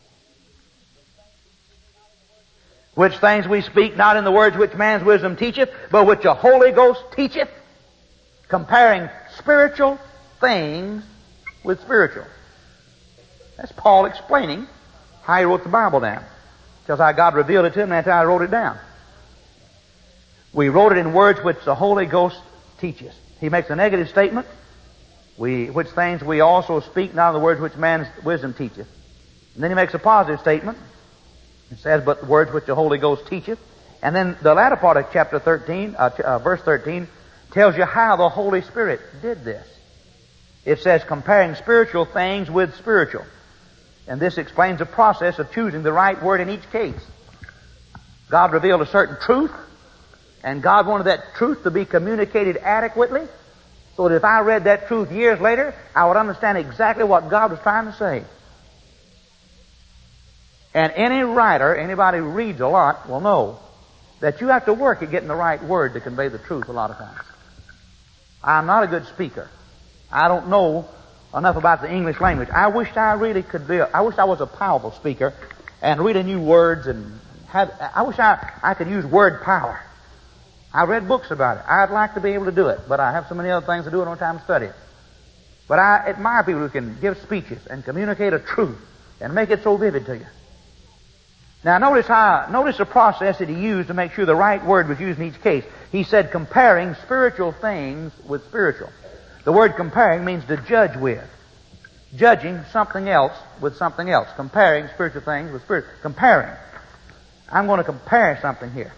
Which things we speak, not in the words which man's wisdom teacheth, but which the Holy Ghost teacheth, comparing spiritual things with spiritual. That's Paul explaining how he wrote the Bible down. Because how God revealed it to him, that's how I wrote it down. We wrote it in words which the Holy Ghost teaches. He makes a negative statement, we, which things we also speak, not in the words which man's wisdom teacheth. And then he makes a positive statement. It says, but the words which the Holy Ghost teacheth. And then the latter part of chapter thirteen, uh, uh, verse thirteen, tells you how the Holy Spirit did this. It says, comparing spiritual things with spiritual. And this explains the process of choosing the right word in each case. God revealed a certain truth, and God wanted that truth to be communicated adequately, so that if I read that truth years later, I would understand exactly what God was trying to say. And any writer, anybody who reads a lot, will know that you have to work at getting the right word to convey the truth a lot of times. I'm not a good speaker. I don't know enough about the English language. I wish I really could be, a, I wish I was a powerful speaker and really knew words and had, I wish I, I could use word power. I read books about it. I'd like to be able to do it, but I have so many other things to do and I don't have time to study it. But I admire people who can give speeches and communicate a truth and make it so vivid to you. Now notice how, notice the process that he used to make sure the right word was used in each case. He said comparing spiritual things with spiritual. The word comparing means to judge with. Judging something else with something else. Comparing spiritual things with spiritual. Comparing. I'm going to compare something here.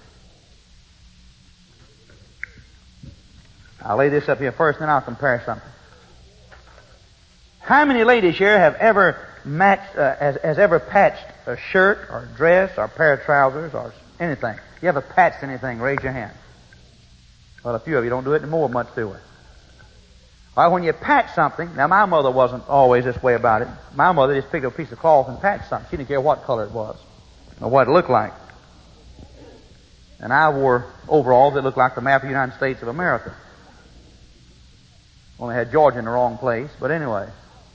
I'll lay this up here first, and then I'll compare something. How many ladies here have ever matched, uh, has, has ever patched a shirt or a dress or a pair of trousers or anything? You ever patched anything? Raise your hand. Well, a few of you don't do it anymore much, do we? Well, when you patch something, now my mother wasn't always this way about it. My mother just picked up a piece of cloth and patched something. She didn't care what color it was or what it looked like. And I wore overalls that looked like the map of the United States of America. Only had Georgia in the wrong place, but anyway.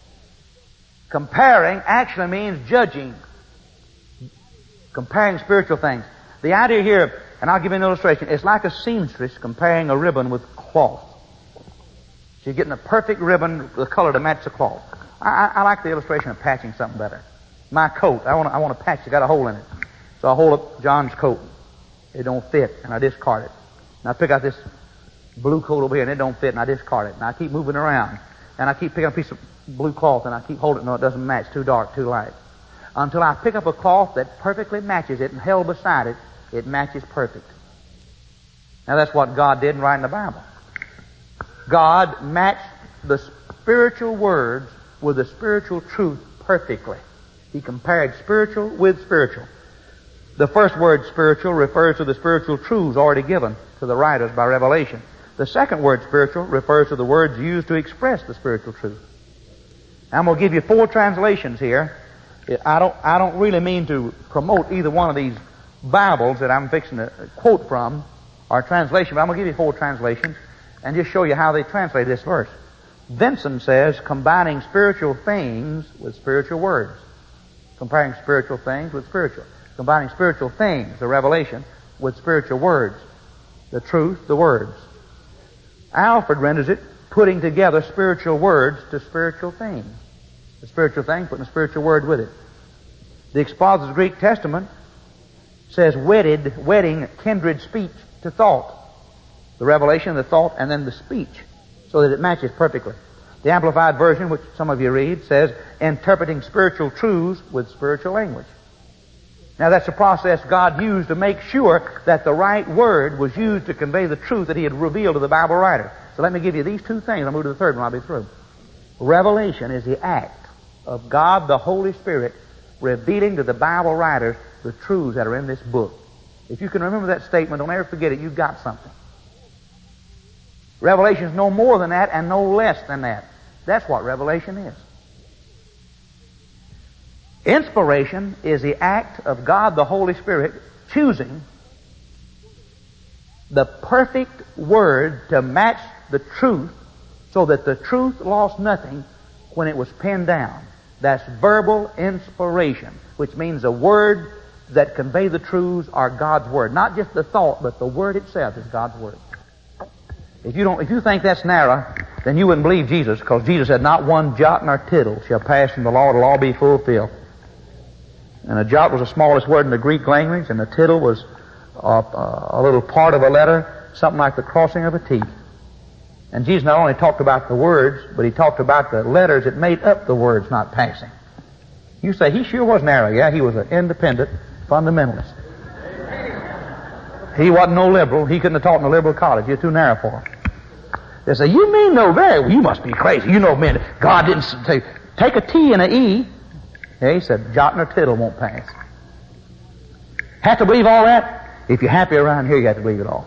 Comparing actually means judging. Comparing spiritual things. The idea here, and I'll give you an illustration, it's like a seamstress comparing a ribbon with cloth. She's getting a perfect ribbon, the color to match the cloth. I, I, I like the illustration of patching something better. My coat, I want to I want to patch it, got a hole in it. So I hold up John's coat. It don't fit, and I discard it. And I pick out this blue coat over here, and it don't fit, and I discard it. And I keep moving around. And I keep picking up a piece of blue cloth, and I keep holding it. No, it doesn't match. Too dark, too light. Until I pick up a cloth that perfectly matches it, and held beside it, it matches perfect. Now that's what God did in writing the Bible. God matched the spiritual words with the spiritual truth perfectly. He compared spiritual with spiritual. The first word, spiritual, refers to the spiritual truths already given to the writers by revelation. The second word, spiritual, refers to the words used to express the spiritual truth. I'm going to give you four translations here. I don't, I don't really mean to promote either one of these Bibles that I'm fixing to quote from, or translation, but I'm going to give you four translations and just show you how they translate this verse. Vinson says, combining spiritual things with spiritual words. Comparing spiritual things with spiritual. Combining spiritual things, the revelation, with spiritual words. The truth, the words. Alfred renders it, putting together spiritual words to spiritual things. The spiritual thing, putting a spiritual word with it. The Expositor's Greek Testament says wedded, wedding kindred speech to thought. The revelation, the thought, and then the speech, so that it matches perfectly. The Amplified Version, which some of you read, says interpreting spiritual truths with spiritual language. Now that's a process God used to make sure that the right word was used to convey the truth that He had revealed to the Bible writer. So let me give you these two things. I'll move to the third one. I'll be through. Revelation is the act of God the Holy Spirit revealing to the Bible writers the truths that are in this book. If you can remember that statement, don't ever forget it. You've got something. Revelation is no more than that and no less than that. That's what revelation is. Inspiration is the act of God the Holy Spirit choosing the perfect word to match the truth so that the truth lost nothing when it was penned down. That's verbal inspiration, which means the word that convey the truths are God's word. Not just the thought, but the word itself is God's word. If you don't, if you think that's narrow, then you wouldn't believe Jesus, because Jesus said, not one jot nor tittle shall pass from the law till all be fulfilled. And a jot was the smallest word in the Greek language, and a tittle was a, a little part of a letter, something like the crossing of a T. And Jesus not only talked about the words, but He talked about the letters that made up the words not passing. You say, he sure was narrow. Yeah, he was an independent fundamentalist. He wasn't no liberal. He couldn't have taught in a liberal college. He was too narrow for him. They say, you mean no very? Well, you must be crazy. You know, man, God didn't say, take a T and an E. Yeah, He said, jot nor tittle won't pass. Have to believe all that? If you're happy around here, you have to believe it all.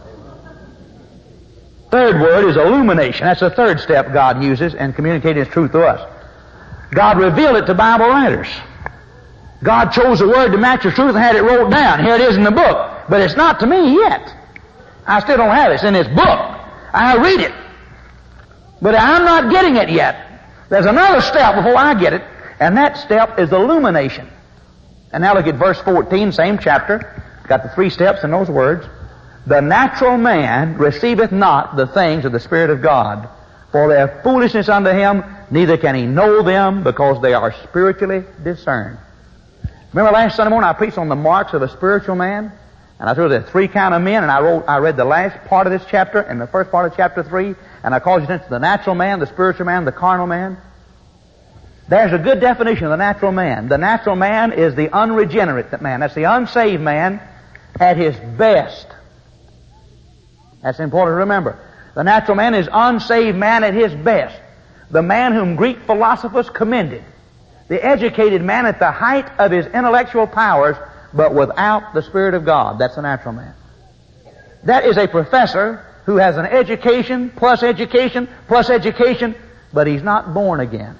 Third word is illumination. That's the third step God uses in communicating His truth to us. God revealed it to Bible writers. God chose the Word to match the truth and had it wrote down. Here it is in the book. But it's not to me yet. I still don't have it. It's in this book. I read it. But I'm not getting it yet. There's another step before I get it, and that step is illumination. And now look at verse fourteen, same chapter. Got the three steps in those words. The natural man receiveth not the things of the Spirit of God, for they are foolishness unto him, neither can he know them, because they are spiritually discerned. Remember last Sunday morning I preached on the marks of a spiritual man? And I told you there are three kind of men, and I wrote, I read the last part of this chapter and the first part of chapter three, and I called you attention to the natural man, the spiritual man, the carnal man. There's a good definition of the natural man. The natural man is the unregenerate man. That's the unsaved man at his best. That's important to remember. The natural man is unsaved man at his best. The man whom Greek philosophers commended. The educated man at the height of his intellectual powers, but without the Spirit of God. That's the natural man. That is a professor who has an education, plus education, plus education, but he's not born again.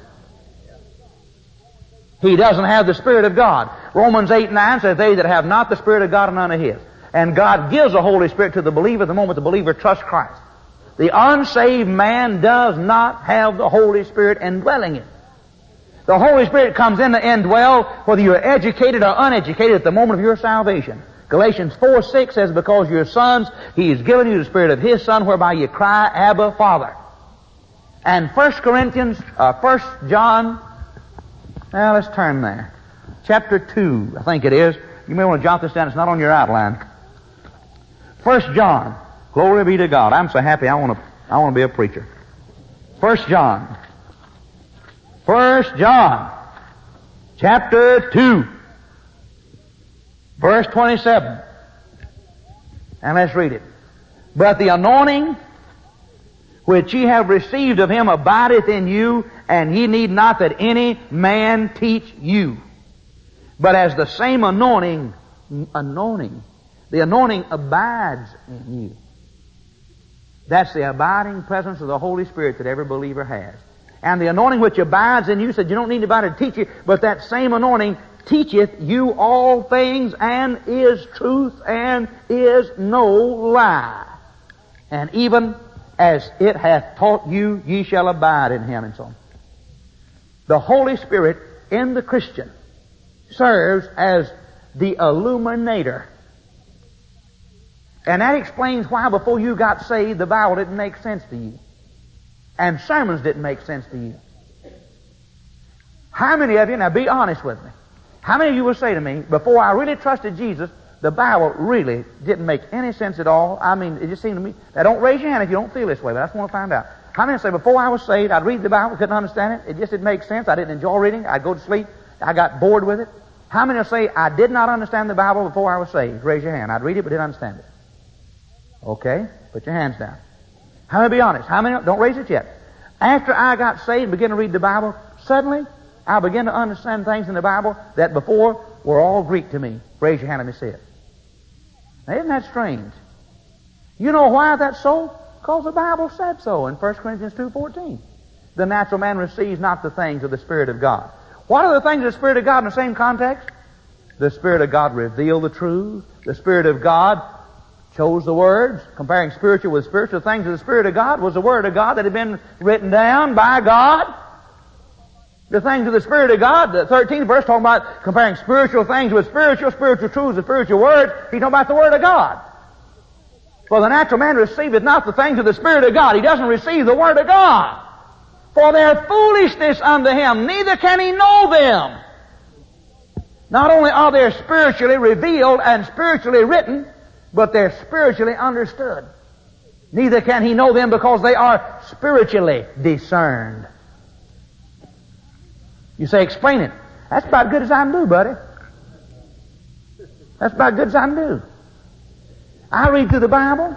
He doesn't have the Spirit of God. Romans eight nine says, they that have not the Spirit of God are none of His. And God gives the Holy Spirit to the believer the moment the believer trusts Christ. The unsaved man does not have the Holy Spirit indwelling him. The Holy Spirit comes in to indwell whether you're educated or uneducated at the moment of your salvation. Galatians four six says, because you're sons, He has given you the Spirit of His Son, whereby you cry, Abba, Father. And First Corinthians, uh, First John, now let's turn there. Chapter two, I think it is. You may want to jot this down. It's not on your outline. First John, glory be to God. I'm so happy I want to, I want to be a preacher. First John. First John, chapter two, verse twenty-seven. And let's read it. But the anointing which ye have received of Him abideth in you, and ye need not that any man teach you. But as the same anointing, anointing, the anointing abides in you. That's the abiding presence of the Holy Spirit that every believer has. And the anointing which abides in you, said you don't need anybody to teach you, but that same anointing teacheth you all things, and is truth, and is no lie. And even as it hath taught you, ye shall abide in Him, and so on. The Holy Spirit in the Christian serves as the illuminator. And that explains why before you got saved, the Bible didn't make sense to you. And sermons didn't make sense to you. How many of you, now be honest with me, how many of you will say to me, before I really trusted Jesus, the Bible really didn't make any sense at all? I mean, it just seemed to me, now don't raise your hand if you don't feel this way, but I just want to find out. How many say, before I was saved, I'd read the Bible, couldn't understand it, it just didn't make sense, I didn't enjoy reading, I'd go to sleep, I got bored with it? How many will say, I did not understand the Bible before I was saved? Raise your hand. I'd read it but didn't understand it. Okay, put your hands down. How many be honest? How many? Don't raise it yet. After I got saved and began to read the Bible, suddenly I began to understand things in the Bible that before were all Greek to me. Raise your hand, let me see it. Now, isn't that strange? You know why that's so? Because the Bible said so in First Corinthians two fourteen. The natural man receives not the things of the Spirit of God. What are the things of the Spirit of God in the same context? The Spirit of God revealed the truth. The Spirit of God chose the words. Comparing spiritual with spiritual, things of the Spirit of God was the Word of God that had been written down by God. The things of the Spirit of God, the thirteenth verse talking about comparing spiritual things with spiritual, spiritual truths with spiritual words. He's talking about the Word of God. For the natural man receiveth not the things of the Spirit of God. He doesn't receive the Word of God. For they are foolishness unto him, neither can he know them. Not only are they spiritually revealed and spiritually written, but they're spiritually understood. Neither can he know them because they are spiritually discerned. You say, explain it. That's about good as I can do, buddy. That's about good as I can do. I read through the Bible,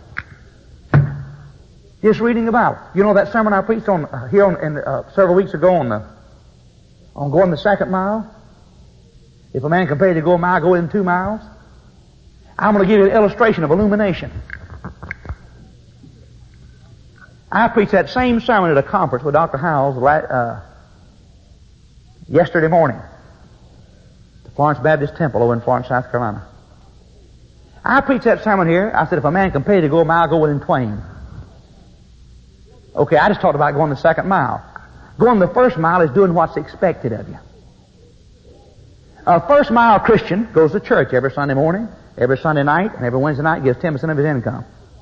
just reading the Bible. You know that sermon I preached on uh, here on, in, uh, several weeks ago on the on going the second mile? If a man compared to go a mile, go in two miles. I'm going to give you an illustration of illumination. I preached that same sermon at a conference with Doctor Howells uh, yesterday morning. Florence Baptist Temple over in Florence, South Carolina. I preached that sermon here. I said, if a man can pay to go a mile, go with him twain. Okay, I just talked about going the second mile. Going the first mile is doing what's expected of you. A first mile Christian goes to church every Sunday morning, every Sunday night, and every Wednesday night, gives ten percent of his income.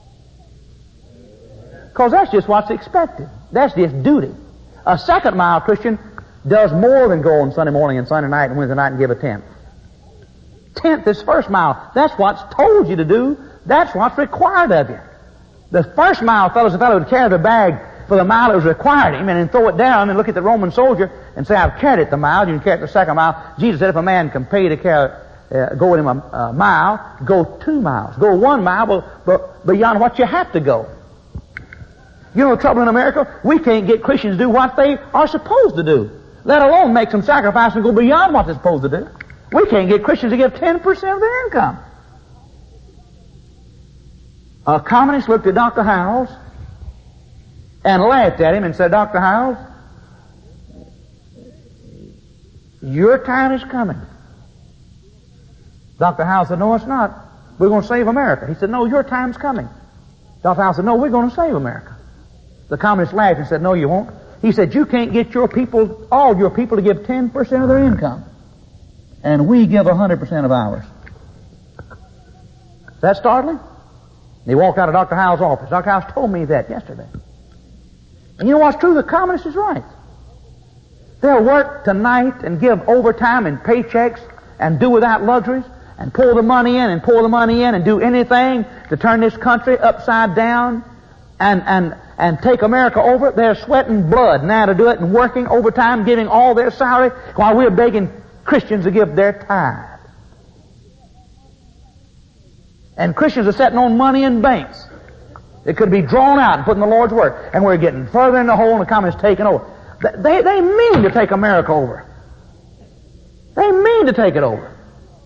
Because that's just what's expected. That's just duty. A second mile Christian does more than go on Sunday morning and Sunday night and Wednesday night and give a tenth. Tenth is first mile. That's what's told you to do. That's what's required of you. The first mile fellow is a fellow who would carry the bag for the mile that was required of him and then throw it down and look at the Roman soldier and say, I've carried it the mile. You can carry it the second mile. Jesus said if a man can pay to carry, uh, go with him a, a mile, go two miles. Go one mile, but, but beyond what you have to go. You know the trouble in America? We can't get Christians to do what they are supposed to do, let alone make some sacrifice and go beyond what they're supposed to do. We can't get Christians to give ten percent of their income. A communist looked at Doctor Howells and laughed at him and said, Doctor Howells, your time is coming. Doctor Howells said, no, it's not. We're going to save America. He said, no, your time's coming. Doctor Howells said, no, we're going to save America. The communist laughed and said, no, you won't. He said, you can't get your people, all your people, to give ten percent of their income. And we give one hundred percent of ours. Is that startling? And he walked out of Doctor Howell's office. Doctor Howells told me that yesterday. And you know what's true? The communist is right. They'll work tonight and give overtime and paychecks and do without luxuries and pour the money in and pour the money in and do anything to turn this country upside down and, and, and take America over. They're sweating blood now to do it and working overtime, giving all their salary while we're begging Christians to give their tithe. And Christians are sitting on money in banks. It could be drawn out and put in the Lord's work. And we're getting further in the hole and the communists taking over. They, they mean to take America over. They mean to take it over.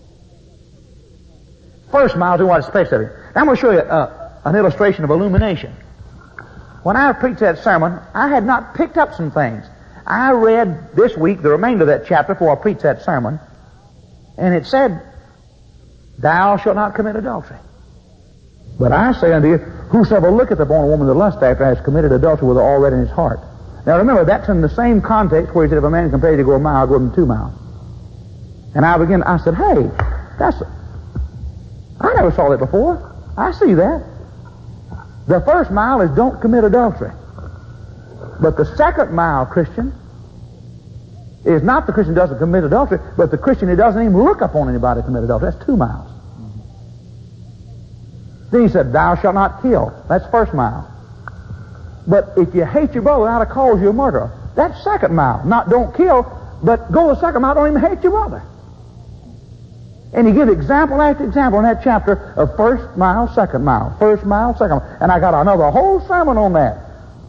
First mile, do what is expected of you. Now I'm going to show you uh, an illustration of illumination. When I preached that sermon, I had not picked up some things. I read this week the remainder of that chapter before I preached that sermon, and it said, thou shalt not commit adultery. But I say unto you, whosoever looketh upon a woman to lust after has committed adultery with her already in his heart. Now remember, that's in the same context where he said if a man can pay to go a mile, go with him two miles. And I began, I said, hey, that's, I never saw that before. I see that. The first mile is don't commit adultery. But the second mile, Christian, is not the Christian who doesn't commit adultery, but the Christian who doesn't even look upon anybody to commit adultery. That's two miles. Then he said, thou shalt not kill. That's first mile. But if you hate your brother without a cause, you're a murderer. That's second mile. Not don't kill, but go the second mile, don't even hate your brother. And he gives example after example in that chapter of first mile, second mile, first mile, second mile. And I got another whole sermon on that.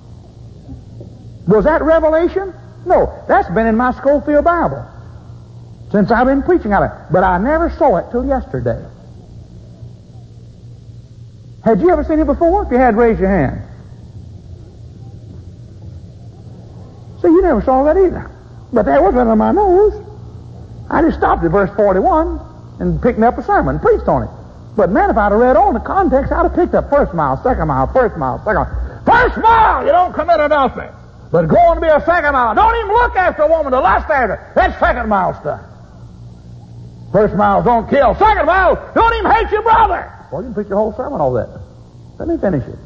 Was that revelation? No, that's been in my Schofield Bible since I've been preaching on it. But I never saw it till yesterday. Had you ever seen it before? If you had, raise your hand. See, you never saw that either. But that wasn't on my nose. I just stopped at verse forty-one and picked up a sermon and preached on it. But man, if I'd have read on the context, I'd have picked up first mile, second mile, first mile, second mile. First mile, you don't commit adultery. But going to be a second mile, don't even look after a woman to lust after her. That's second mile stuff. First mile, don't kill. Second mile, don't even hate your brother. Well, you can preach your whole sermon on that. Let me finish it.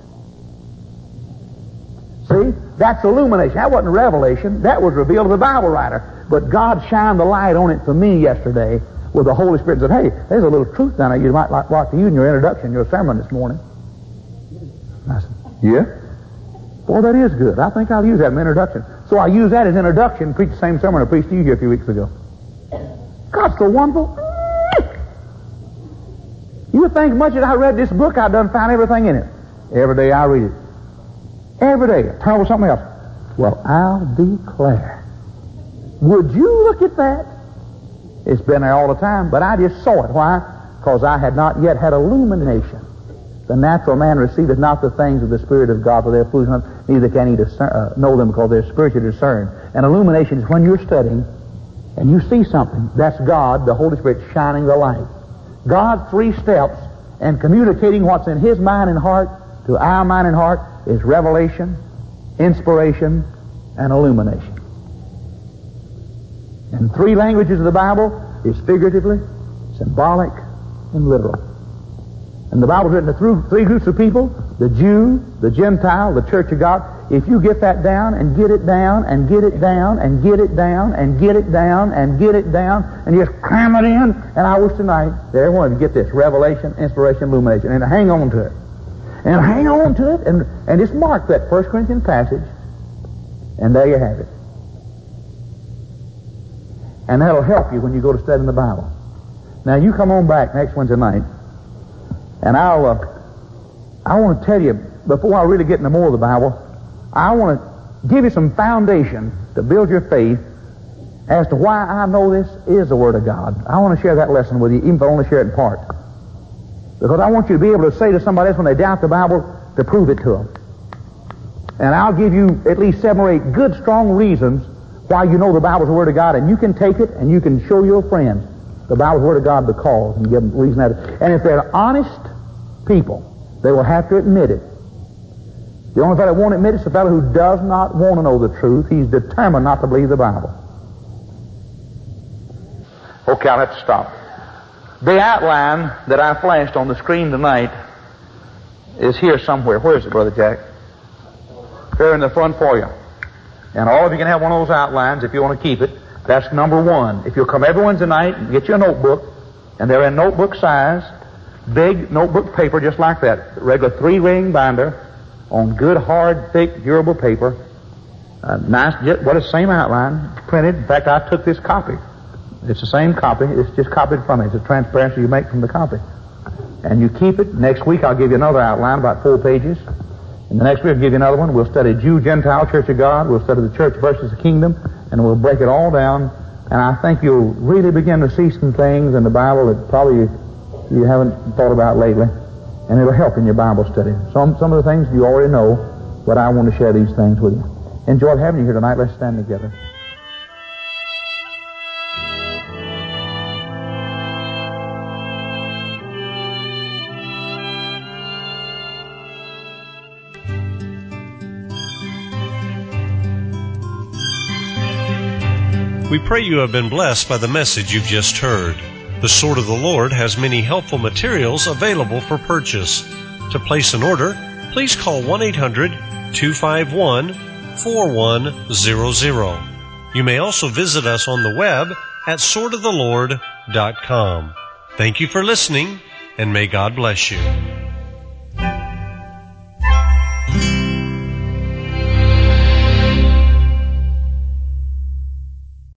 See, that's illumination. That wasn't revelation. That was revealed to the Bible writer. But God shined the light on it for me yesterday with the Holy Spirit and said, hey, there's a little truth down there you might like, like to use in your introduction, your sermon this morning. And I said, yeah? Well, that is good. I think I'll use that in my introduction. So I use that as introduction and preach the same sermon I preached to you here a few weeks ago. God's so wonderful. You would think much as I read this book, I've done found everything in it. Every day I read it. Every day. I turn over something else. Well, I'll declare. Would you look at that? It's been there all the time, but I just saw it. Why? Because I had not yet had illumination. The natural man receiveth not the things of the Spirit of God, for they're foolishness, neither can he discern, uh, know them because they're spiritually discerned. And illumination is when you're studying and you see something, that's God, the Holy Spirit, shining the light. God's three steps in communicating what's in His mind and heart to our mind and heart is revelation, inspiration, and illumination. And three languages of the Bible is figuratively, symbolic, and literal. And the Bible's written to through three groups of people, the Jew, the Gentile, the Church of God. If you get that down and get it down and get it down and get it down and get it down and get it down and just cram it in, and I wish tonight that everyone would get this, revelation, inspiration, illumination, and hang on to it. And hang on to it and, and just mark that First Corinthians passage, and there you have it. And that'll help you when you go to study the Bible. Now you come on back next Wednesday night, and I'll uh, I want to tell you, before I really get into more of the Bible, I want to give you some foundation to build your faith as to why I know this is the Word of God. I want to share that lesson with you, even if I only share it in part. Because I want you to be able to say to somebody else when they doubt the Bible, to prove it to them. And I'll give you at least seven or eight good, strong reasons why you know the Bible's the Word of God, and you can take it and you can show your friends the Bible's the Word of God because, and give them reason that. And if they're honest people, they will have to admit it. The only fellow that won't admit it is the fellow who does not want to know the truth. He's determined not to believe the Bible. Okay, I'll have to stop. The outline that I flashed on the screen tonight is here somewhere. Where is it, Brother Jack? Here in the front for you. And all of you can have one of those outlines if you want to keep it. That's number one. If you'll come every Wednesday night and get you a notebook, and they're in notebook size, big notebook paper just like that, regular three-ring binder, on good, hard, thick, durable paper. Uh, nice, what is the same outline, printed. In fact, I took this copy. It's the same copy. It's just copied from it. It's a transparency you make from the copy. And you keep it. Next week I'll give you another outline, about four pages. And the next week I'll give you another one. We'll study Jew, Gentile, Church of God. We'll study the church versus the kingdom. And we'll break it all down. And I think you'll really begin to see some things in the Bible that probably you, you haven't thought about lately. And it'll help in your Bible study. Some some of the things you already know, but I want to share these things with you. Enjoyed having you here tonight. Let's stand together. We pray you have been blessed by the message you've just heard. The Sword of the Lord has many helpful materials available for purchase. To place an order, please call one eight hundred two five one four one zero zero. You may also visit us on the web at sword of the lord dot com. Thank you for listening, and may God bless you.